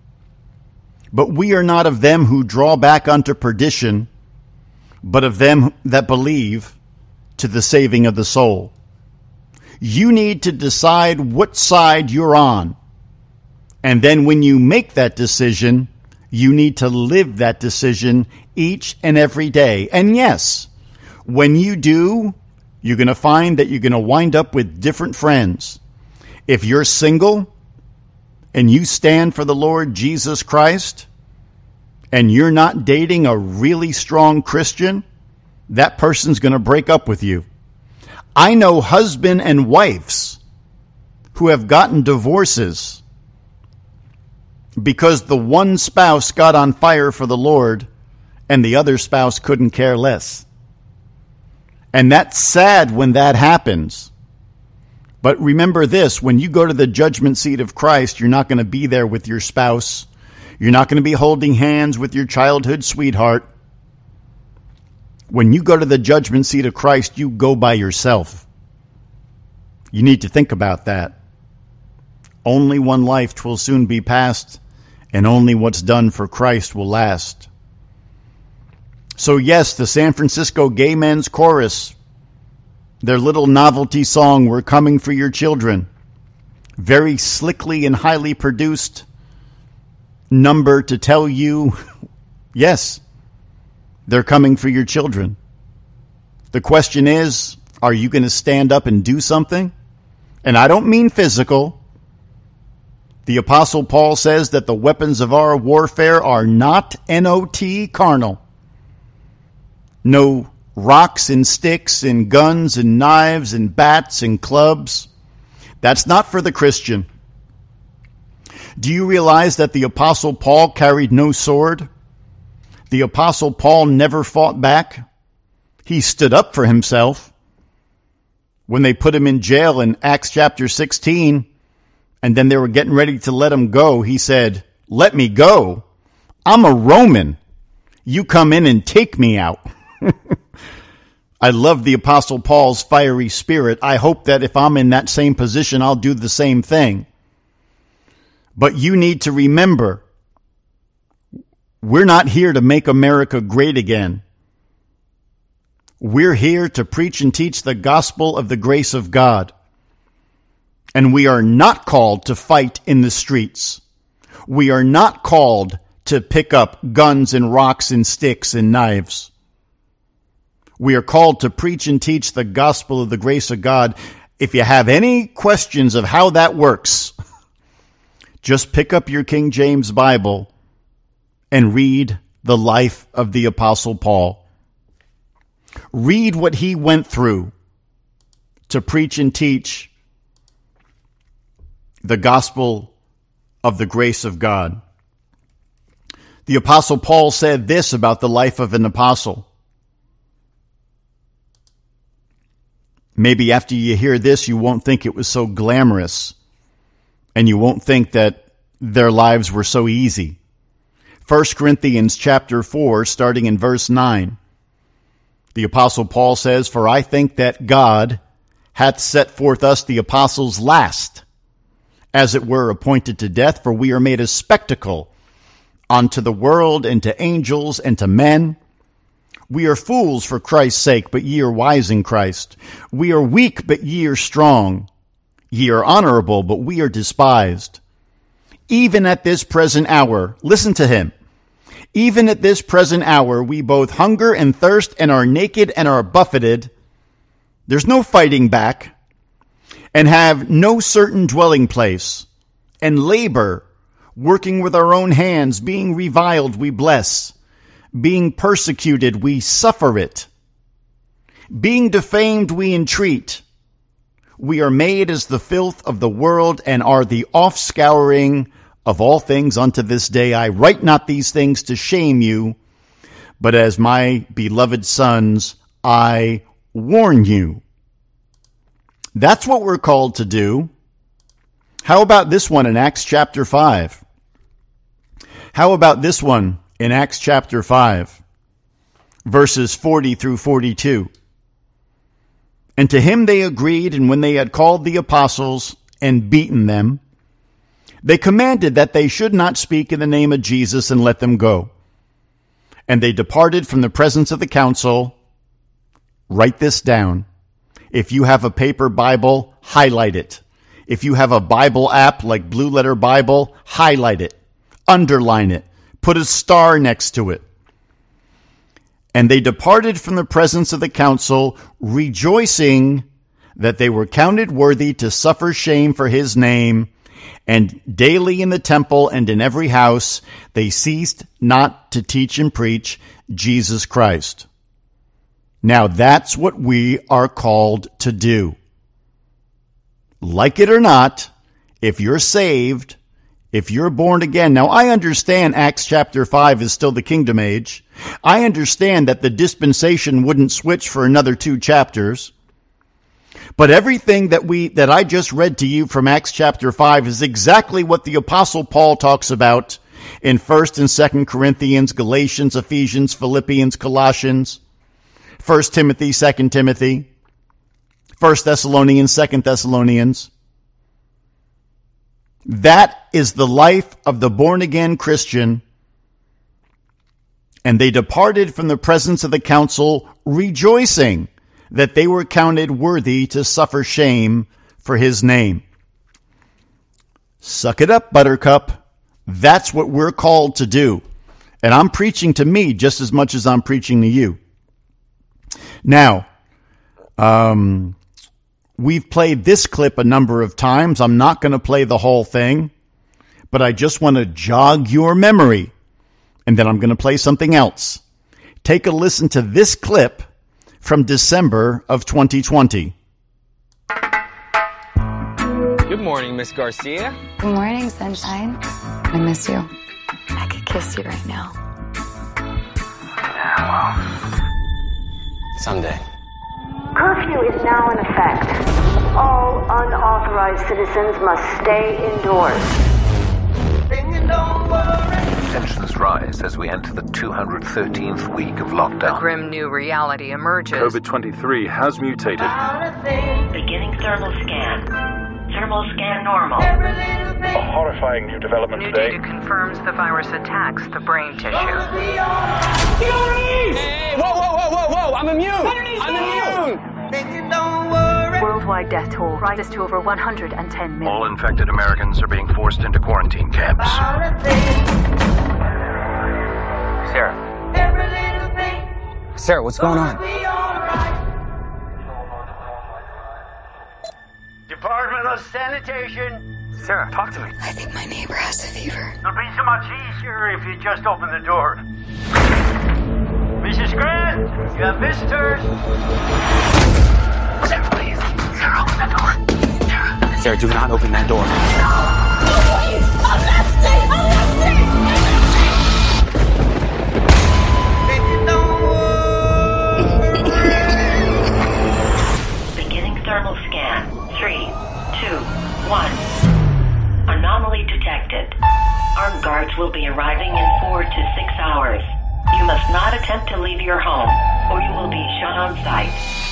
But we are not of them who draw back unto perdition, but of them that believe to the saving of the soul. You need to decide what side you're on. And then when you make that decision, you need to live that decision each and every day. And yes, when you do, you're going to find that you're going to wind up with different friends. If you're single and you stand for the Lord Jesus Christ and you're not dating a really strong Christian, that person's going to break up with you. I know husband and wives who have gotten divorces because the one spouse got on fire for the Lord and the other spouse couldn't care less. And that's sad when that happens. But remember this, when you go to the judgment seat of Christ, you're not going to be there with your spouse. You're not going to be holding hands with your childhood sweetheart. When you go to the judgment seat of Christ, you go by yourself. You need to think about that. Only one life will soon be passed, and only what's done for Christ will last. So yes, the San Francisco Gay Men's Chorus, their little novelty song, We're Coming for Your Children, very slickly and highly produced number to tell you, yes, they're coming for your children. The question is, are you going to stand up and do something? And I don't mean physical. The Apostle Paul says that the weapons of our warfare are not N-O-T, carnal. No rocks and sticks and guns and knives and bats and clubs. That's not for the Christian. Do you realize that the Apostle Paul carried no sword? The Apostle Paul never fought back. He stood up for himself. When they put him in jail in Acts chapter 16, and then they were getting ready to let him go, he said, "Let me go. I'm a Roman. You come in and take me out." I love the Apostle Paul's fiery spirit. I hope that if I'm in that same position, I'll do the same thing. But you need to remember, we're not here to make America great again. We're here to preach and teach the gospel of the grace of God. And we are not called to fight in the streets. We are not called to pick up guns and rocks and sticks and knives. We are called to preach and teach the gospel of the grace of God. If you have any questions of how that works, just pick up your King James Bible and read the life of the Apostle Paul. Read what he went through to preach and teach the gospel of the grace of God. The Apostle Paul said this about the life of an apostle. Maybe after you hear this, you won't think it was so glamorous, and you won't think that their lives were so easy. 1 Corinthians chapter 4, starting in verse 9. The Apostle Paul says, "For I think that God hath set forth us the apostles last, as it were appointed to death, for we are made a spectacle unto the world, and to angels, and to men. We are fools for Christ's sake, but ye are wise in Christ. We are weak, but ye are strong. Ye are honorable, but we are despised. Even at this present hour," listen to him, "even at this present hour we both hunger and thirst, and are naked and are buffeted." There's no fighting back. "And have no certain dwelling place, and labor, working with our own hands, being reviled we bless, being persecuted we suffer it, being defamed we entreat. We are made as the filth of the world, and are the offscouring of all things unto this day. I write not these things to shame you, but as my beloved sons, I warn you." That's what we're called to do. How about this one in Acts chapter 5? How about this one in Acts chapter 5, verses 40 through 42? "And to him they agreed, and when they had called the apostles and beaten them, they commanded that they should not speak in the name of Jesus, and let them go. And they departed from the presence of the council." Write this down. If you have a paper Bible, highlight it. If you have a Bible app like Blue Letter Bible, highlight it, underline it, put a star next to it. "And they departed from the presence of the council, rejoicing that they were counted worthy to suffer shame for his name. And daily in the temple and in every house they ceased not to teach and preach Jesus Christ." Now that's what we are called to do. Like it or not, if you're saved, if you're born again. Now I understand Acts chapter 5 is still the kingdom age. I understand that the dispensation wouldn't switch for another 2 chapters. But everything that I just read to you from Acts chapter 5 is exactly what the Apostle Paul talks about in 1 and 2 Corinthians, Galatians, Ephesians, Philippians, Colossians, 1 Timothy, 2 Timothy, 1 Thessalonians, 2 Thessalonians. That is the life of the born-again Christian. "And they departed from the presence of the council, rejoicing that they were counted worthy to suffer shame for his name." Suck it up, Buttercup. That's what we're called to do. And I'm preaching to me just as much as I'm preaching to you. Now, we've played this clip a number of times. I'm not going to play the whole thing, but I just want to jog your memory, and then I'm going to play something else. Take a listen to this clip from December of 2020. Good morning, Miss Garcia. Good morning, sunshine. I miss you. I could kiss you right now. Yeah, well, someday. Curfew is now in effect. All unauthorized citizens must stay indoors. Tensions rise as we enter the 213th week of lockdown. A grim new reality emerges. COVID-23 has mutated. Beginning thermal scan. Thermal scan normal. A horrifying new development New today. data confirms the virus attacks the brain tissue. Hey, whoa, I'm immune! I'm immune! Worldwide death toll rises to over 110 million. All infected Americans are being forced into quarantine camps. Sarah, what's going on? Department of Sanitation. Sarah, talk to me. I think my neighbor has a fever. It'll be so much easier if you just open the door. Mrs. Grant, you have visitors. Sarah, please. Sarah, open that door. Sarah, do not open that door. No, please. I'm not safe. Beginning thermal scan. 3, 2, 1. Anomaly detected. Armed guards will be arriving in 4 to attempt to leave your home, or you will be shot on sight.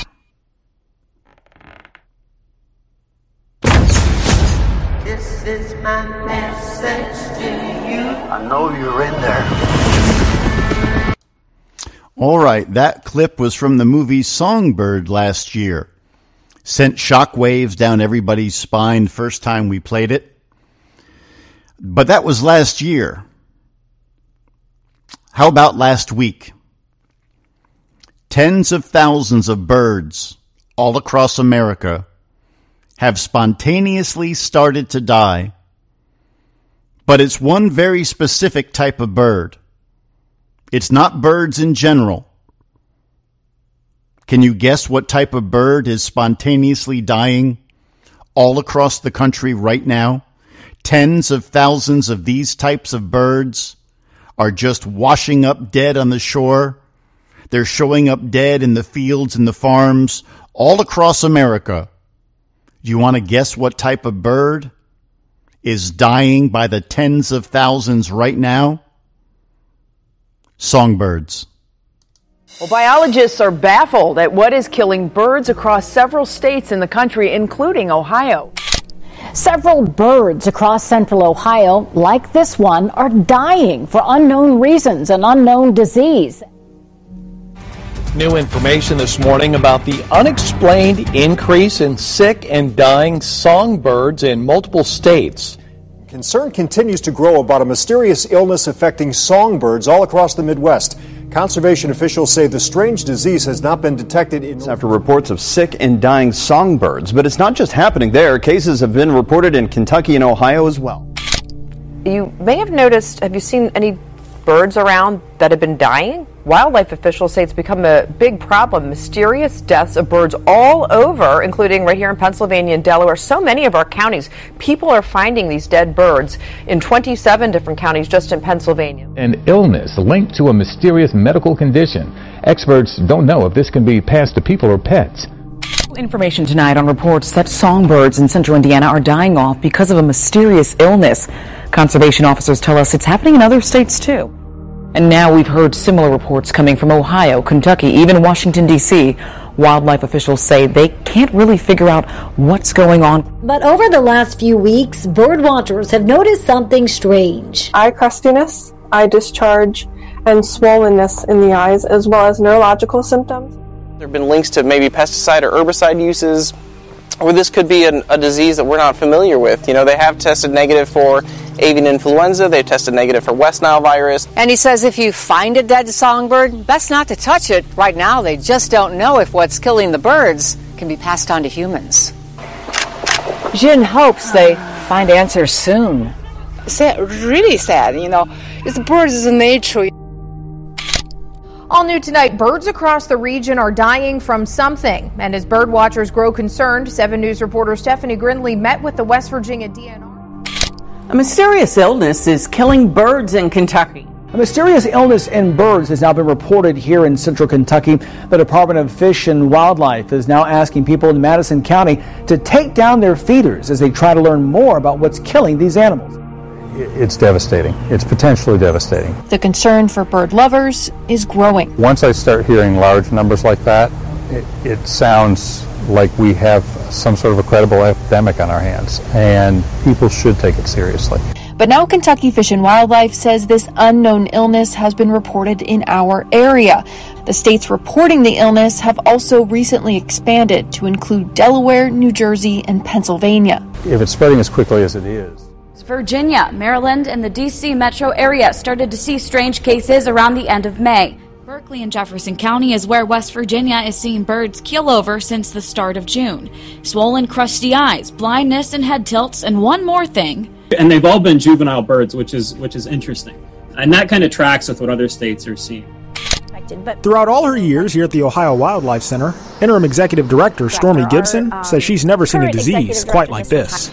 This is my message to you. I know you're in there. All right, that clip was from the movie Songbird last year. Sent shockwaves down everybody's spine first time we played it. But that was last year. How about last week? Tens of thousands of birds all across America have spontaneously started to die. But it's one very specific type of bird. It's not birds in general. Can you guess what type of bird is spontaneously dying all across the country right now? Tens of thousands of these types of birds are just washing up dead on the shore. They're showing up dead in the fields and the farms all across America. Do you want to guess what type of bird is dying by the tens of thousands right now? Songbirds. Well, biologists are baffled at what is killing birds across several states in the country, including Ohio. Several birds across central Ohio, like this one, are dying for unknown reasons, an unknown disease. New information this morning about the unexplained increase in sick and dying songbirds in multiple states. Concern continues to grow about a mysterious illness affecting songbirds all across the Midwest. Conservation officials say the strange disease has not been detected after reports of sick and dying songbirds. But it's not just happening there. Cases have been reported in Kentucky and Ohio as well. You may have noticed, have you seen any birds around that have been dying? Wildlife officials say it's become a big problem. Mysterious deaths of birds all over, including right here in Pennsylvania and Delaware. So many of our counties, people are finding these dead birds in 27 different counties just in Pennsylvania. An illness linked to a mysterious medical condition. Experts don't know if this can be passed to people or pets. Information tonight on reports that songbirds in central Indiana are dying off because of a mysterious illness. Conservation officers tell us it's happening in other states too. And now we've heard similar reports coming from Ohio, Kentucky, even Washington, D.C. Wildlife officials say they can't really figure out what's going on. But over the last few weeks, bird watchers have noticed something strange. Eye crustiness, eye discharge, and swollenness in the eyes, as well as neurological symptoms. There have been links to maybe pesticide or herbicide uses, or this could be a disease that we're not familiar with. You know, they have tested negative for avian influenza, they've tested negative for West Nile virus. And he says if you find a dead songbird, best not to touch it. Right now, they just don't know if what's killing the birds can be passed on to humans. Jin hopes they find answers soon. Sad, really sad, you know. It's birds is nature. All new tonight, birds across the region are dying from something. And as bird watchers grow concerned, 7 News reporter Stephanie Grindley met with the West Virginia DNR. A mysterious illness is killing birds in Kentucky. A mysterious illness in birds has now been reported here in central Kentucky. The Department of Fish and Wildlife is now asking people in Madison County to take down their feeders as they try to learn more about what's killing these animals. It's devastating. It's potentially devastating. The concern for bird lovers is growing. Once I start hearing large numbers like that, it sounds like we have some sort of a credible epidemic on our hands, and people should take it seriously. But now Kentucky Fish and Wildlife says this unknown illness has been reported in our area. The states reporting the illness have also recently expanded to include Delaware, New Jersey, and Pennsylvania. If it's spreading as quickly as it is, Virginia, Maryland, and the D.C. metro area started to see strange cases around the end of May. Berkeley and Jefferson County is where West Virginia is seeing birds keel over since the start of June. Swollen, crusty eyes, blindness, and head tilts, and one more thing. And they've all been juvenile birds, which is interesting. And that kind of tracks with what other states are seeing. Throughout all her years here at the Ohio Wildlife Center, Interim Executive Director Stormy Gibson says she's never seen a disease quite like this.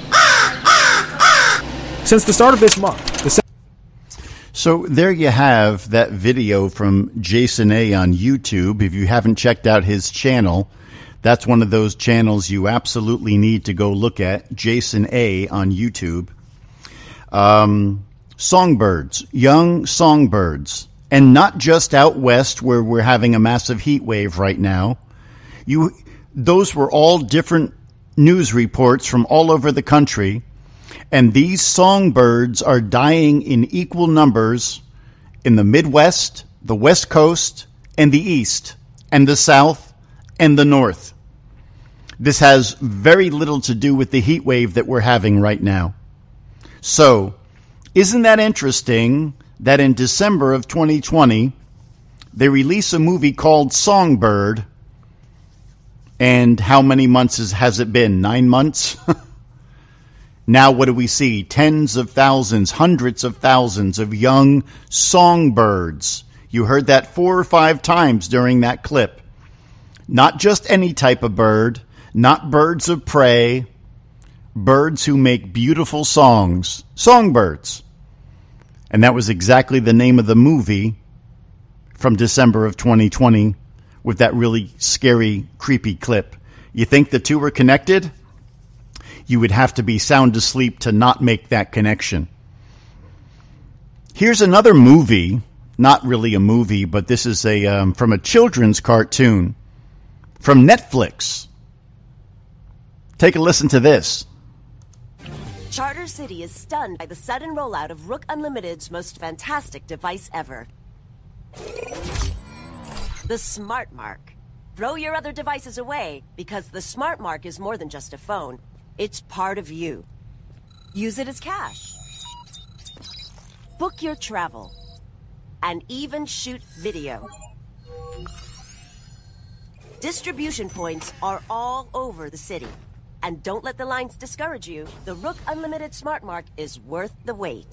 Since the start of this month. So there you have that video from Jason A. on YouTube. If you haven't checked out his channel, that's one of those channels you absolutely need to go look at, Jason A. on YouTube. Songbirds, young songbirds and not just out west where we're having a massive heat wave right now. Those were all different news reports from all over the country, and these songbirds are dying in equal numbers in the Midwest, the West Coast, and the East, and the South, and the North. This has very little to do with the heat wave that we're having right now. So, isn't that interesting that in December of 2020, they release a movie called Songbird, and how many months has it been? 9 months? Now what do we see? Tens of thousands, hundreds of thousands of young songbirds. You heard that 4 or 5 times during that clip. Not just any type of bird, not birds of prey, birds who make beautiful songs, songbirds. And that was exactly the name of the movie from December of 2020 with that really scary, creepy clip. You think the two were connected? You would have to be sound asleep to not make that connection. Here's another movie, not really a movie, but this is from a children's cartoon from Netflix. Take a listen to this. Charter City is stunned by the sudden rollout of Rook Unlimited's most fantastic device ever. The Smart Mark. Throw your other devices away, because the Smart Mark is more than just a phone. It's part of you. Use it as cash. Book your travel. And even shoot video. Distribution points are all over the city. And don't let the lines discourage you. The Rook Unlimited Smart Mark is worth the wait.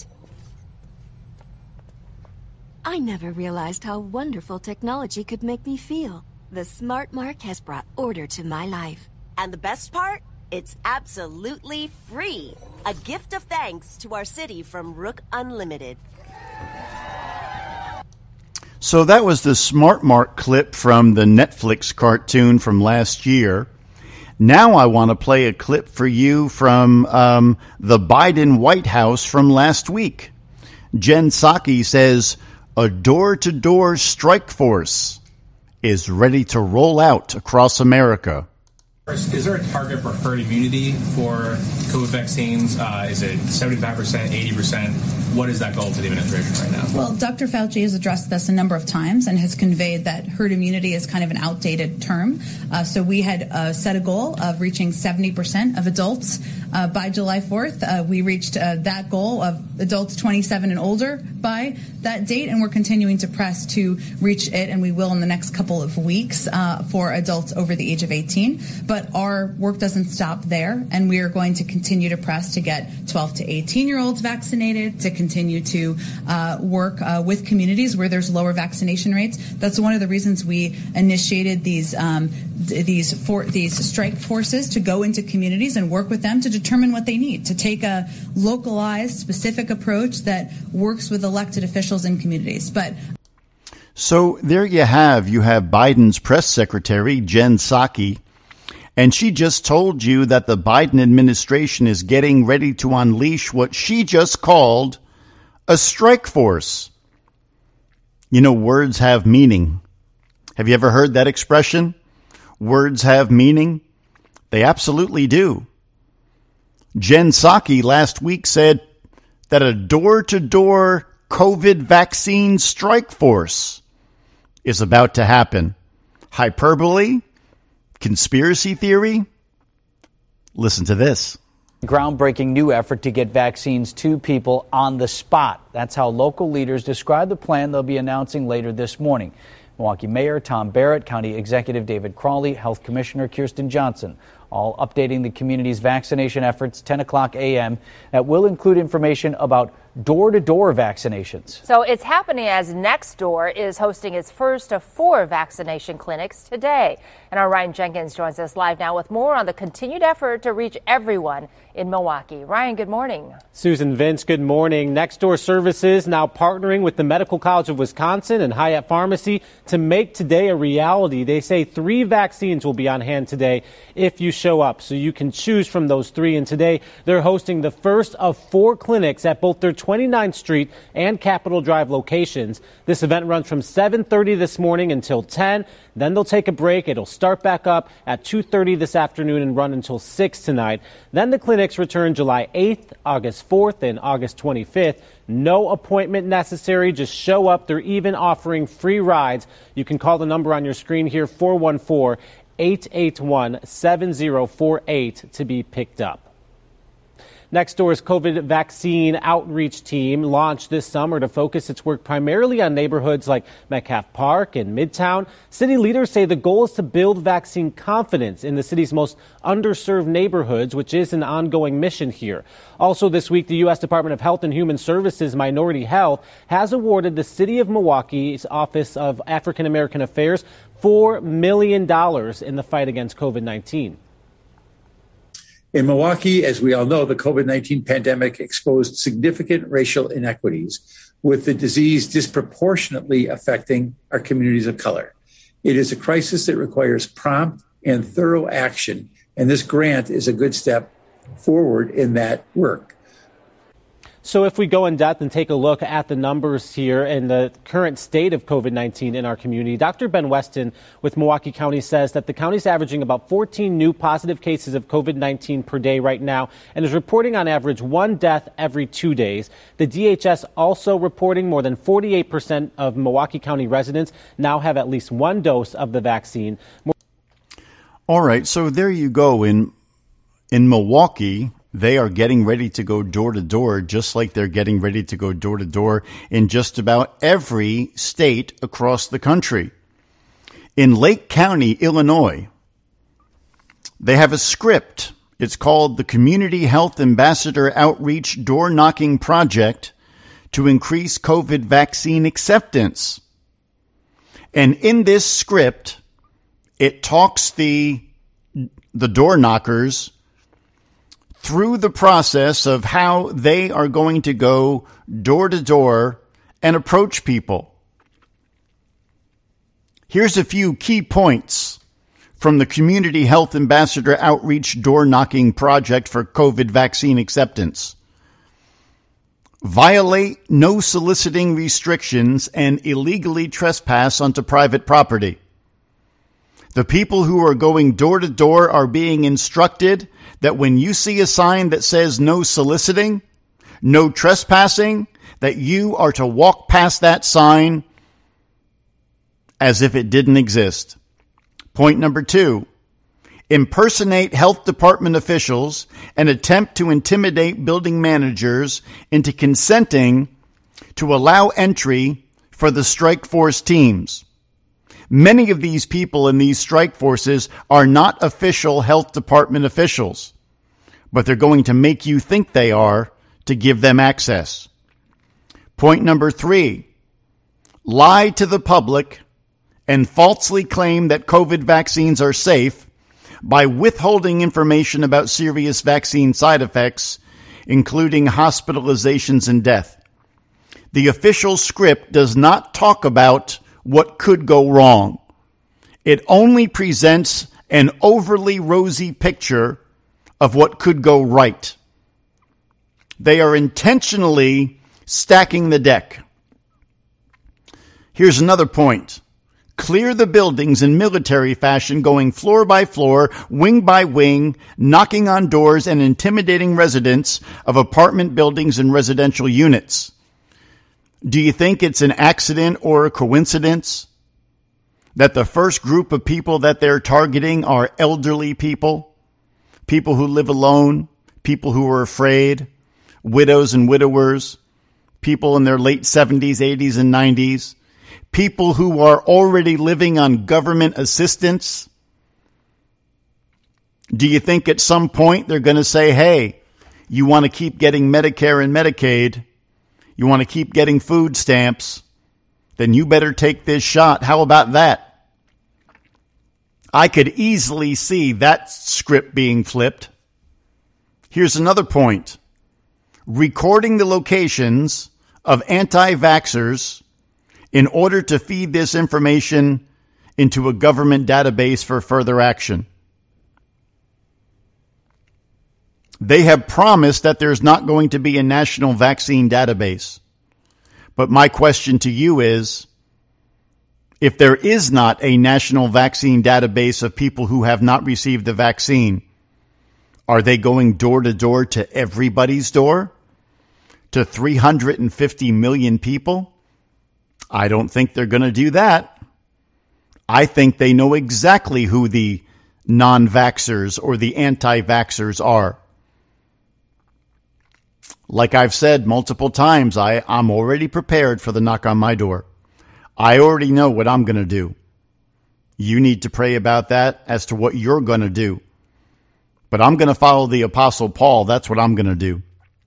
I never realized how wonderful technology could make me feel. The Smart Mark has brought order to my life. And the best part? It's absolutely free. A gift of thanks to our city from Rook Unlimited. So that was the Smart Mark clip from the Netflix cartoon from last year. Now I want to play a clip for you from the Biden White House from last week. Jen Psaki says a door-to-door strike force is ready to roll out across America. Is there a target for herd immunity for COVID vaccines? Is it 75%, 80%? What is that goal for the administration right now? Well, Dr. Fauci has addressed this a number of times and has conveyed that herd immunity is kind of an outdated term. So we had set a goal of reaching 70% of adults by July 4th. We reached that goal of adults 27 and older by that date, and we're continuing to press to reach it, and we will in the next couple of weeks for adults over the age of 18. But our work doesn't stop there, and we are going to continue to press to get 12 to 18-year-olds vaccinated, to continue to work with communities where there's lower vaccination rates. That's one of the reasons we initiated these strike forces, to go into communities and work with them to determine what they need, to take a localized, specific approach that works with elected officials in communities. So there you have Biden's press secretary, Jen Psaki, and she just told you that the Biden administration is getting ready to unleash what she just called a strike force. You know, words have meaning. Have you ever heard that expression? Words have meaning? They absolutely do. Jen Psaki last week said that a door-to-door COVID vaccine strike force is about to happen. Hyperbole? Conspiracy theory? Listen to this. Groundbreaking new effort to get vaccines to people on the spot. That's how local leaders describe the plan they'll be announcing later this morning. Milwaukee Mayor Tom Barrett, County Executive David Crawley, Health Commissioner Kirsten Johnson, all updating the community's vaccination efforts 10 o'clock a.m. That will include information about door-to-door vaccinations. So it's happening as Nextdoor is hosting its first of 4 vaccination clinics today. And our Ryan Jenkins joins us live now with more on the continued effort to reach everyone in Milwaukee. Ryan, good morning. Susan, Vince, good morning. Nextdoor Services now partnering with the Medical College of Wisconsin and Hyatt Pharmacy to make today a reality. They say 3 vaccines will be on hand today if you show up. So you can choose from those 3. And today they're hosting the first of 4 clinics at both their 29th Street and Capitol Drive locations. This event runs from 7:30 this morning until 10. Then they'll take a break. It'll start back up at 2:30 this afternoon and run until 6 tonight. Then the clinics return July 8th, August 4th, and August 25th. No appointment necessary. Just show up. They're even offering free rides. You can call the number on your screen here, 414-881-7048, to be picked up. Nextdoor's COVID vaccine outreach team launched this summer to focus its work primarily on neighborhoods like Metcalf Park and Midtown. City leaders say the goal is to build vaccine confidence in the city's most underserved neighborhoods, which is an ongoing mission here. Also this week, the U.S. Department of Health and Human Services Minority Health has awarded the City of Milwaukee's Office of African American Affairs $4 million in the fight against COVID-19. In Milwaukee, as we all know, the COVID-19 pandemic exposed significant racial inequities, with the disease disproportionately affecting our communities of color. It is a crisis that requires prompt and thorough action, and this grant is a good step forward in that work. So if we go in depth and take a look at the numbers here and the current state of COVID-19 in our community, Dr. Ben Weston with Milwaukee County says that the county is averaging about 14 new positive cases of COVID-19 per day right now and is reporting on average 1 death every 2 days. The DHS also reporting more than 48% of Milwaukee County residents now have at least 1 dose of the vaccine. All right, so there you go. In Milwaukee, they are getting ready to go door to door, just like they're getting ready to go door to door in just about every state across the country. In Lake County, Illinois, they have a script. It's called the Community Health Ambassador Outreach Door Knocking Project to increase COVID vaccine acceptance. And in this script, it talks the door knockers through the process of how they are going to go door to door and approach people. Here's a few key points from the Community Health Ambassador Outreach Door Knocking Project for COVID vaccine acceptance. Violate no soliciting restrictions and illegally trespass onto private property. The people who are going door to door are being instructed that when you see a sign that says no soliciting, no trespassing, that you are to walk past that sign as if it didn't exist. Point number 2, impersonate health department officials and attempt to intimidate building managers into consenting to allow entry for the strike force teams. Many of these people in these strike forces are not official health department officials, but they're going to make you think they are to give them access. Point number 3, lie to the public and falsely claim that COVID vaccines are safe by withholding information about serious vaccine side effects, including hospitalizations and death. The official script does not talk about what could go wrong. It only presents an overly rosy picture of what could go right. They are intentionally stacking the deck. Here's another point. Clear the buildings in military fashion, going floor by floor, wing by wing, knocking on doors and intimidating residents of apartment buildings and residential units. Do you think it's an accident or a coincidence that the first group of people that they're targeting are elderly people, people who live alone, people who are afraid, widows and widowers, people in their late 70s, 80s, and 90s, people who are already living on government assistance? Do you think at some point they're going to say, hey, you want to keep getting Medicare and Medicaid, you want to keep getting food stamps, then you better take this shot. How about that? I could easily see that script being flipped. Here's another point. Recording the locations of anti-vaxxers in order to feed this information into a government database for further action. They have promised that there's not going to be a national vaccine database. But my question to you is, if there is not a national vaccine database of people who have not received the vaccine, are they going door to door to everybody's door? To 350 million people? I don't think they're going to do that. I think they know exactly who the non-vaxxers or the anti-vaxxers are. Like I've said multiple times, I'm already prepared for the knock on my door. I already know what I'm going to do. You need to pray about that as to what you're going to do. But I'm going to follow the Apostle Paul. That's what I'm going to do.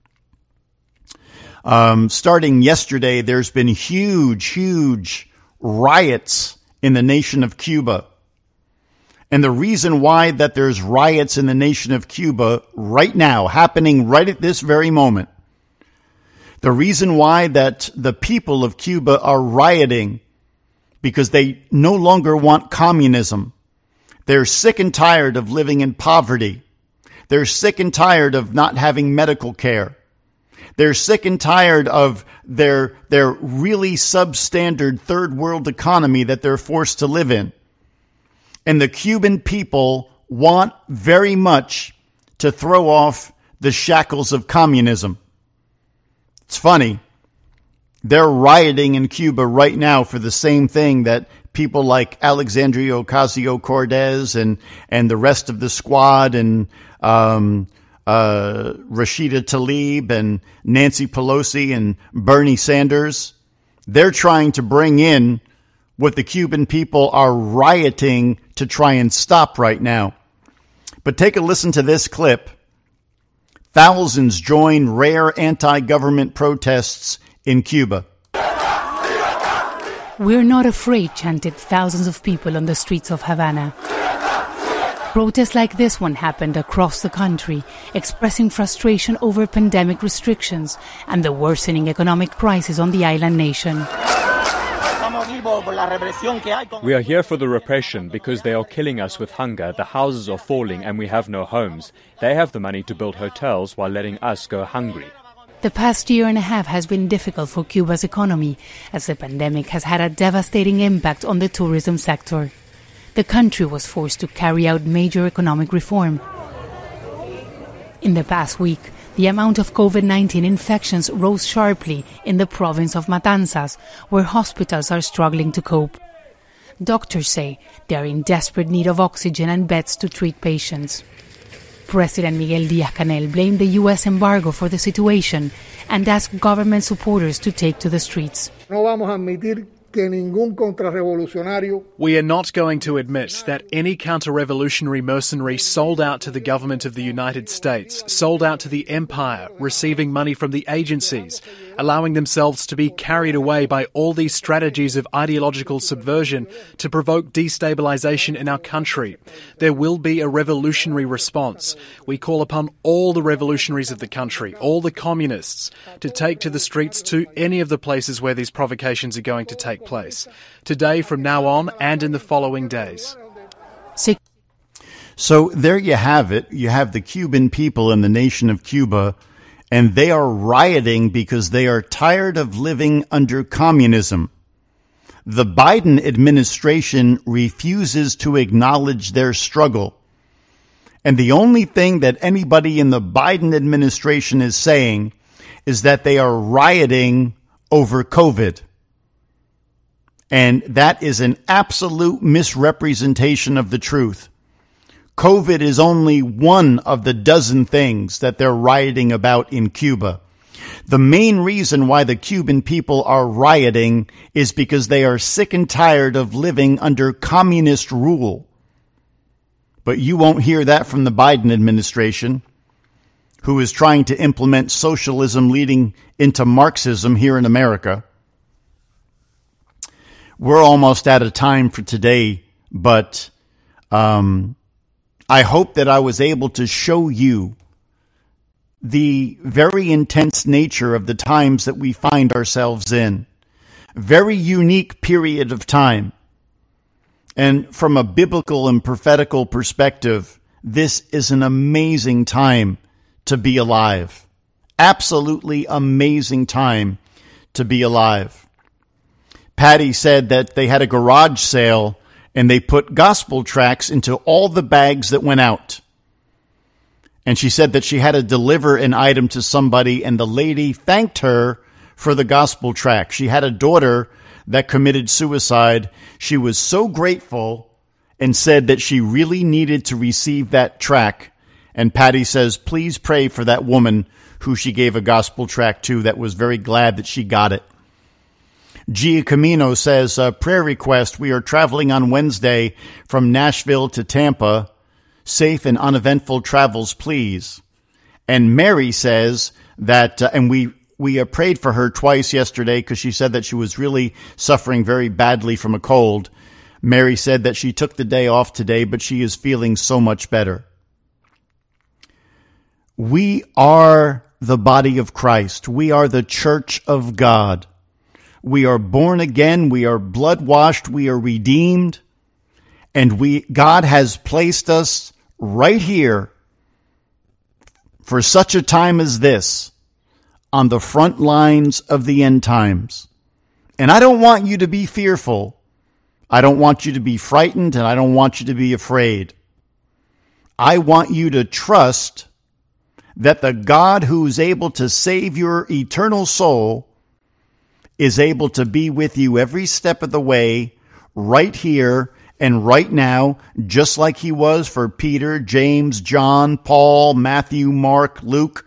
Starting yesterday, there's been huge riots in the nation of Cuba. And the reason why that there's riots in the nation of Cuba right now, happening right at this very moment, the reason why that the people of Cuba are rioting, because they no longer want communism. They're sick and tired of living in poverty. They're sick and tired of not having medical care. They're sick and tired of their really substandard third world economy that they're forced to live in. And the Cuban people want very much to throw off the shackles of communism. It's funny. They're rioting in Cuba right now for the same thing that people like Alexandria Ocasio-Cortez and the rest of the squad and Rashida Tlaib and Nancy Pelosi and Bernie Sanders, they're trying to bring in what the Cuban people are rioting to try and stop right now. But take a listen to this clip. Thousands join rare anti-government protests in Cuba. "We're not afraid," chanted thousands of people on the streets of Havana. Protests like this one happened across the country, expressing frustration over pandemic restrictions and the worsening economic crisis on the island nation. We are here for the repression because they are killing us with hunger, the houses are falling and we have no homes. They have the money to build hotels while letting us go hungry. The past year and a half has been difficult for Cuba's economy, as the pandemic has had a devastating impact on the tourism sector. The country was forced to carry out major economic reform. In the past week, the amount of COVID-19 infections rose sharply in the province of Matanzas, where hospitals are struggling to cope. Doctors say they are in desperate need of oxygen and beds to treat patients. President Miguel Díaz-Canel blamed the U.S. embargo for the situation and asked government supporters to take to the streets. We are not going to admit that any counter-revolutionary mercenary sold out to the government of the United States, sold out to the empire, receiving money from the agencies, allowing themselves to be carried away by all these strategies of ideological subversion to provoke destabilization in our country. There will be a revolutionary response. We call upon all the revolutionaries of the country, all the communists, to take to the streets to any of the places where these provocations are going to take place. Today, from now on, and in the following days. So there you have it. You have the Cuban people in the nation of Cuba, and they are rioting because they are tired of living under communism. The Biden administration refuses to acknowledge their struggle. And the only thing that anybody in the Biden administration is saying is that they are rioting over COVID. And that is an absolute misrepresentation of the truth. COVID is only one of the dozen things that they're rioting about in Cuba. The main reason why the Cuban people are rioting is because they are sick and tired of living under communist rule. But you won't hear that from the Biden administration, who is trying to implement socialism leading into Marxism here in America. We're almost out of time for today, but I hope that I was able to show you the very intense nature of the times that we find ourselves in. very unique period of time. And from a biblical and prophetical perspective, this is an amazing time to be alive. Absolutely amazing time to be alive. Patty said that they had a garage sale and they put gospel tracts into all the bags that went out. And she said that she had to deliver an item to somebody, and the lady thanked her for the gospel tract. She had a daughter that committed suicide. She was so grateful and said that she really needed to receive that tract. And Patty says, please pray for that woman who she gave a gospel tract to that was very glad that she got it. Gia Camino says, prayer request, we are traveling on Wednesday from Nashville to Tampa. Safe and uneventful travels, please. And Mary says that, and we prayed for her twice yesterday because she said that she was really suffering very badly from a cold. Mary said that she took the day off today, but she is feeling so much better. We are the body of Christ. We are the church of God. We are born again. We are blood washed. We are redeemed. And God has placed us right here for such a time as this on the front lines of the end times. And I don't want you to be fearful. I don't want you to be frightened, and I don't want you to be afraid. I want you to trust that the God who is able to save your eternal soul is able to be with you every step of the way, right here and right now, just like he was for Peter, James, John, Paul, Matthew, Mark, Luke.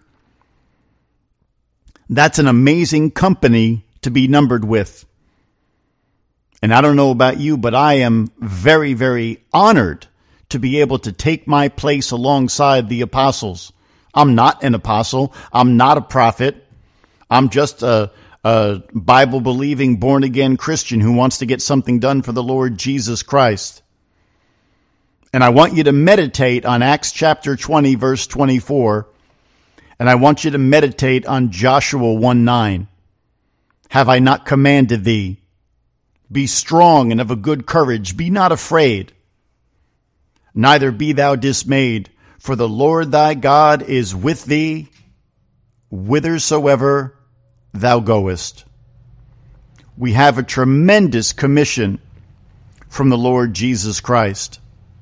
That's an amazing company to be numbered with. And I don't know about you, but I am very, very honored to be able to take my place alongside the apostles. I'm not an apostle. I'm not a prophet. I'm just a Bible-believing, born-again Christian who wants to get something done for the Lord Jesus Christ. And I want you to meditate on Acts chapter 20, verse 24. And I want you to meditate on Joshua 1:9. Have I not commanded thee? Be strong and of a good courage. Be not afraid. Neither be thou dismayed, for the Lord thy God is with thee whithersoever thou goest. We have a tremendous commission from the Lord Jesus Christ.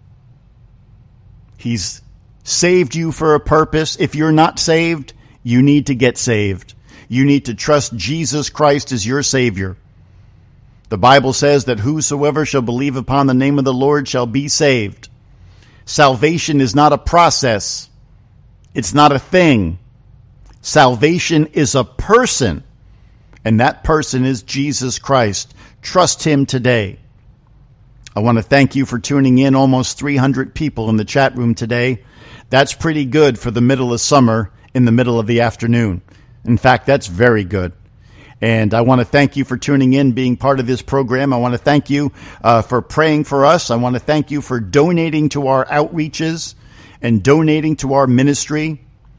He's saved you for a purpose. If you're not saved, you need to get saved. You need to trust Jesus Christ as your Savior. The Bible says that whosoever shall believe upon the name of the Lord shall be saved. Salvation is not a process. It's not a thing. Salvation is a person, and that person is Jesus Christ. Trust him today. I want to thank you for tuning in. Almost 300 people in the chat room today. That's pretty good for the middle of summer in the middle of the afternoon. In fact, that's very good. And I want to thank you for tuning in, being part of this program. I want to thank you for praying for us. I want to thank you for donating to our outreaches and donating to our ministry.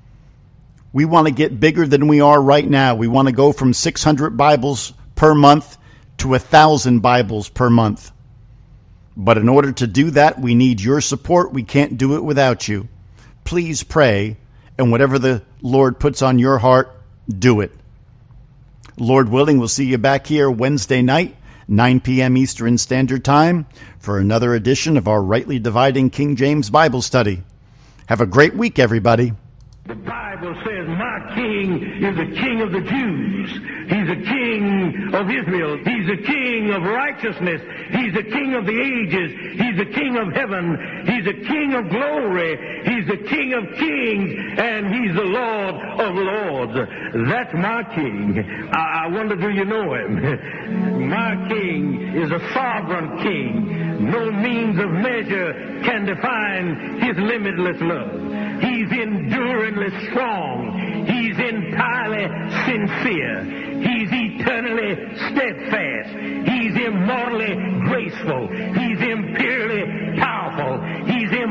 We want to get bigger than we are right now. We want to go from 600 Bibles per month to 1,000 Bibles per month. But in order to do that, we need your support. We can't do it without you. Please pray, and whatever the Lord puts on your heart, do it. Lord willing, we'll see you back here Wednesday night, 9 p.m. Eastern Standard Time, for another edition of our Rightly Dividing King James Bible Study. Have a great week, everybody. The Bible says, my king is the king of the Jews. He's a king of Israel. He's a king of righteousness. He's a king of the ages. He's a king of heaven. He's a king of glory. He's the king of kings. And he's the Lord of lords. That's my king. I wonder, do you know him? My king is a sovereign king. No means of measure can define his limitless love. He's enduringly strong. He's entirely sincere. He's eternally steadfast. He's immortally graceful. He's imperially powerful. He's impartial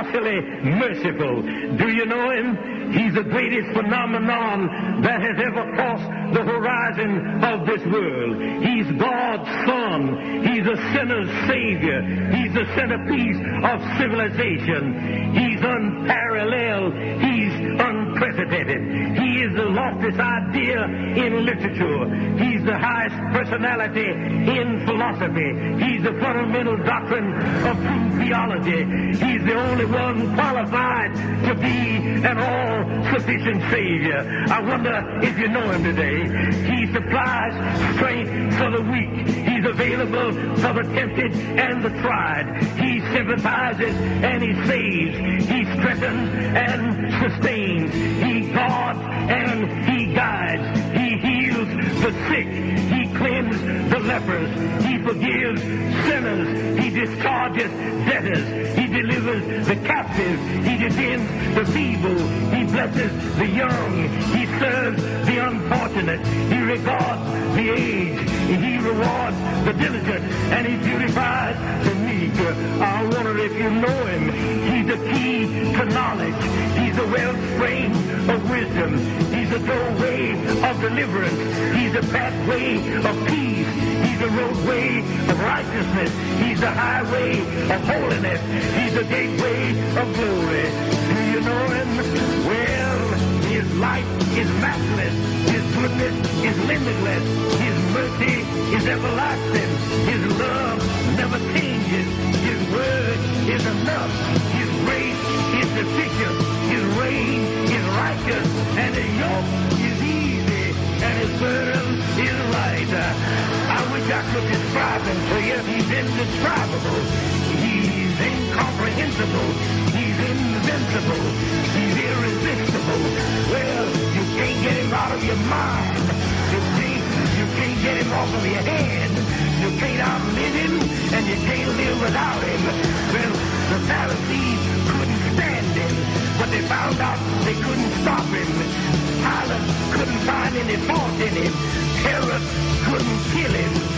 mightily merciful. Do you know him? He's the greatest phenomenon that has ever crossed the horizon of this world. He's God's Son. He's a sinner's Savior. He's the centerpiece of civilization. He's unparalleled. He's unprecedented. He is the loftiest idea in literature. He's the highest personality in philosophy. He's the fundamental doctrine of true theology. He's the only one qualified to be an all-sufficient Savior. I wonder if you know him today. He supplies strength for the weak. He's available for the tempted and the tried. He sympathizes and he saves. He strengthens and sustains. He guards and he guides. He heals the sick. He cleanses the lepers. He forgives sinners. He discharges debtors. He delivers the captive. He defends the feeble. He blesses the young. He serves the unfortunate. He regards the aged. He rewards the diligent. And he beautifies the meek. I wonder if you know him. He's the key to knowledge. He's the wellspring of wisdom. He's the doorway of deliverance. He's the pathway of peace. He's the roadway of righteousness. He's the highway of holiness. He's the gateway of glory. Do you know him? Well, his light is matchless. His goodness is limitless. His mercy is everlasting. His love never changes. His word is enough. His grace is sufficient. His reign is righteous. And his yoke is easy. And his burden is light. I wish I could describe him to you. He's indescribable. He's incomprehensible. He's invincible. He's irresistible. Well, you can't get him out of your mind. You can't get him off of your head. You can't outlive him, and you can't live without him. Well, the Pharisees couldn't stand him, but they found out they couldn't stop him. Pilate couldn't find any fault in him. Herod couldn't kill him.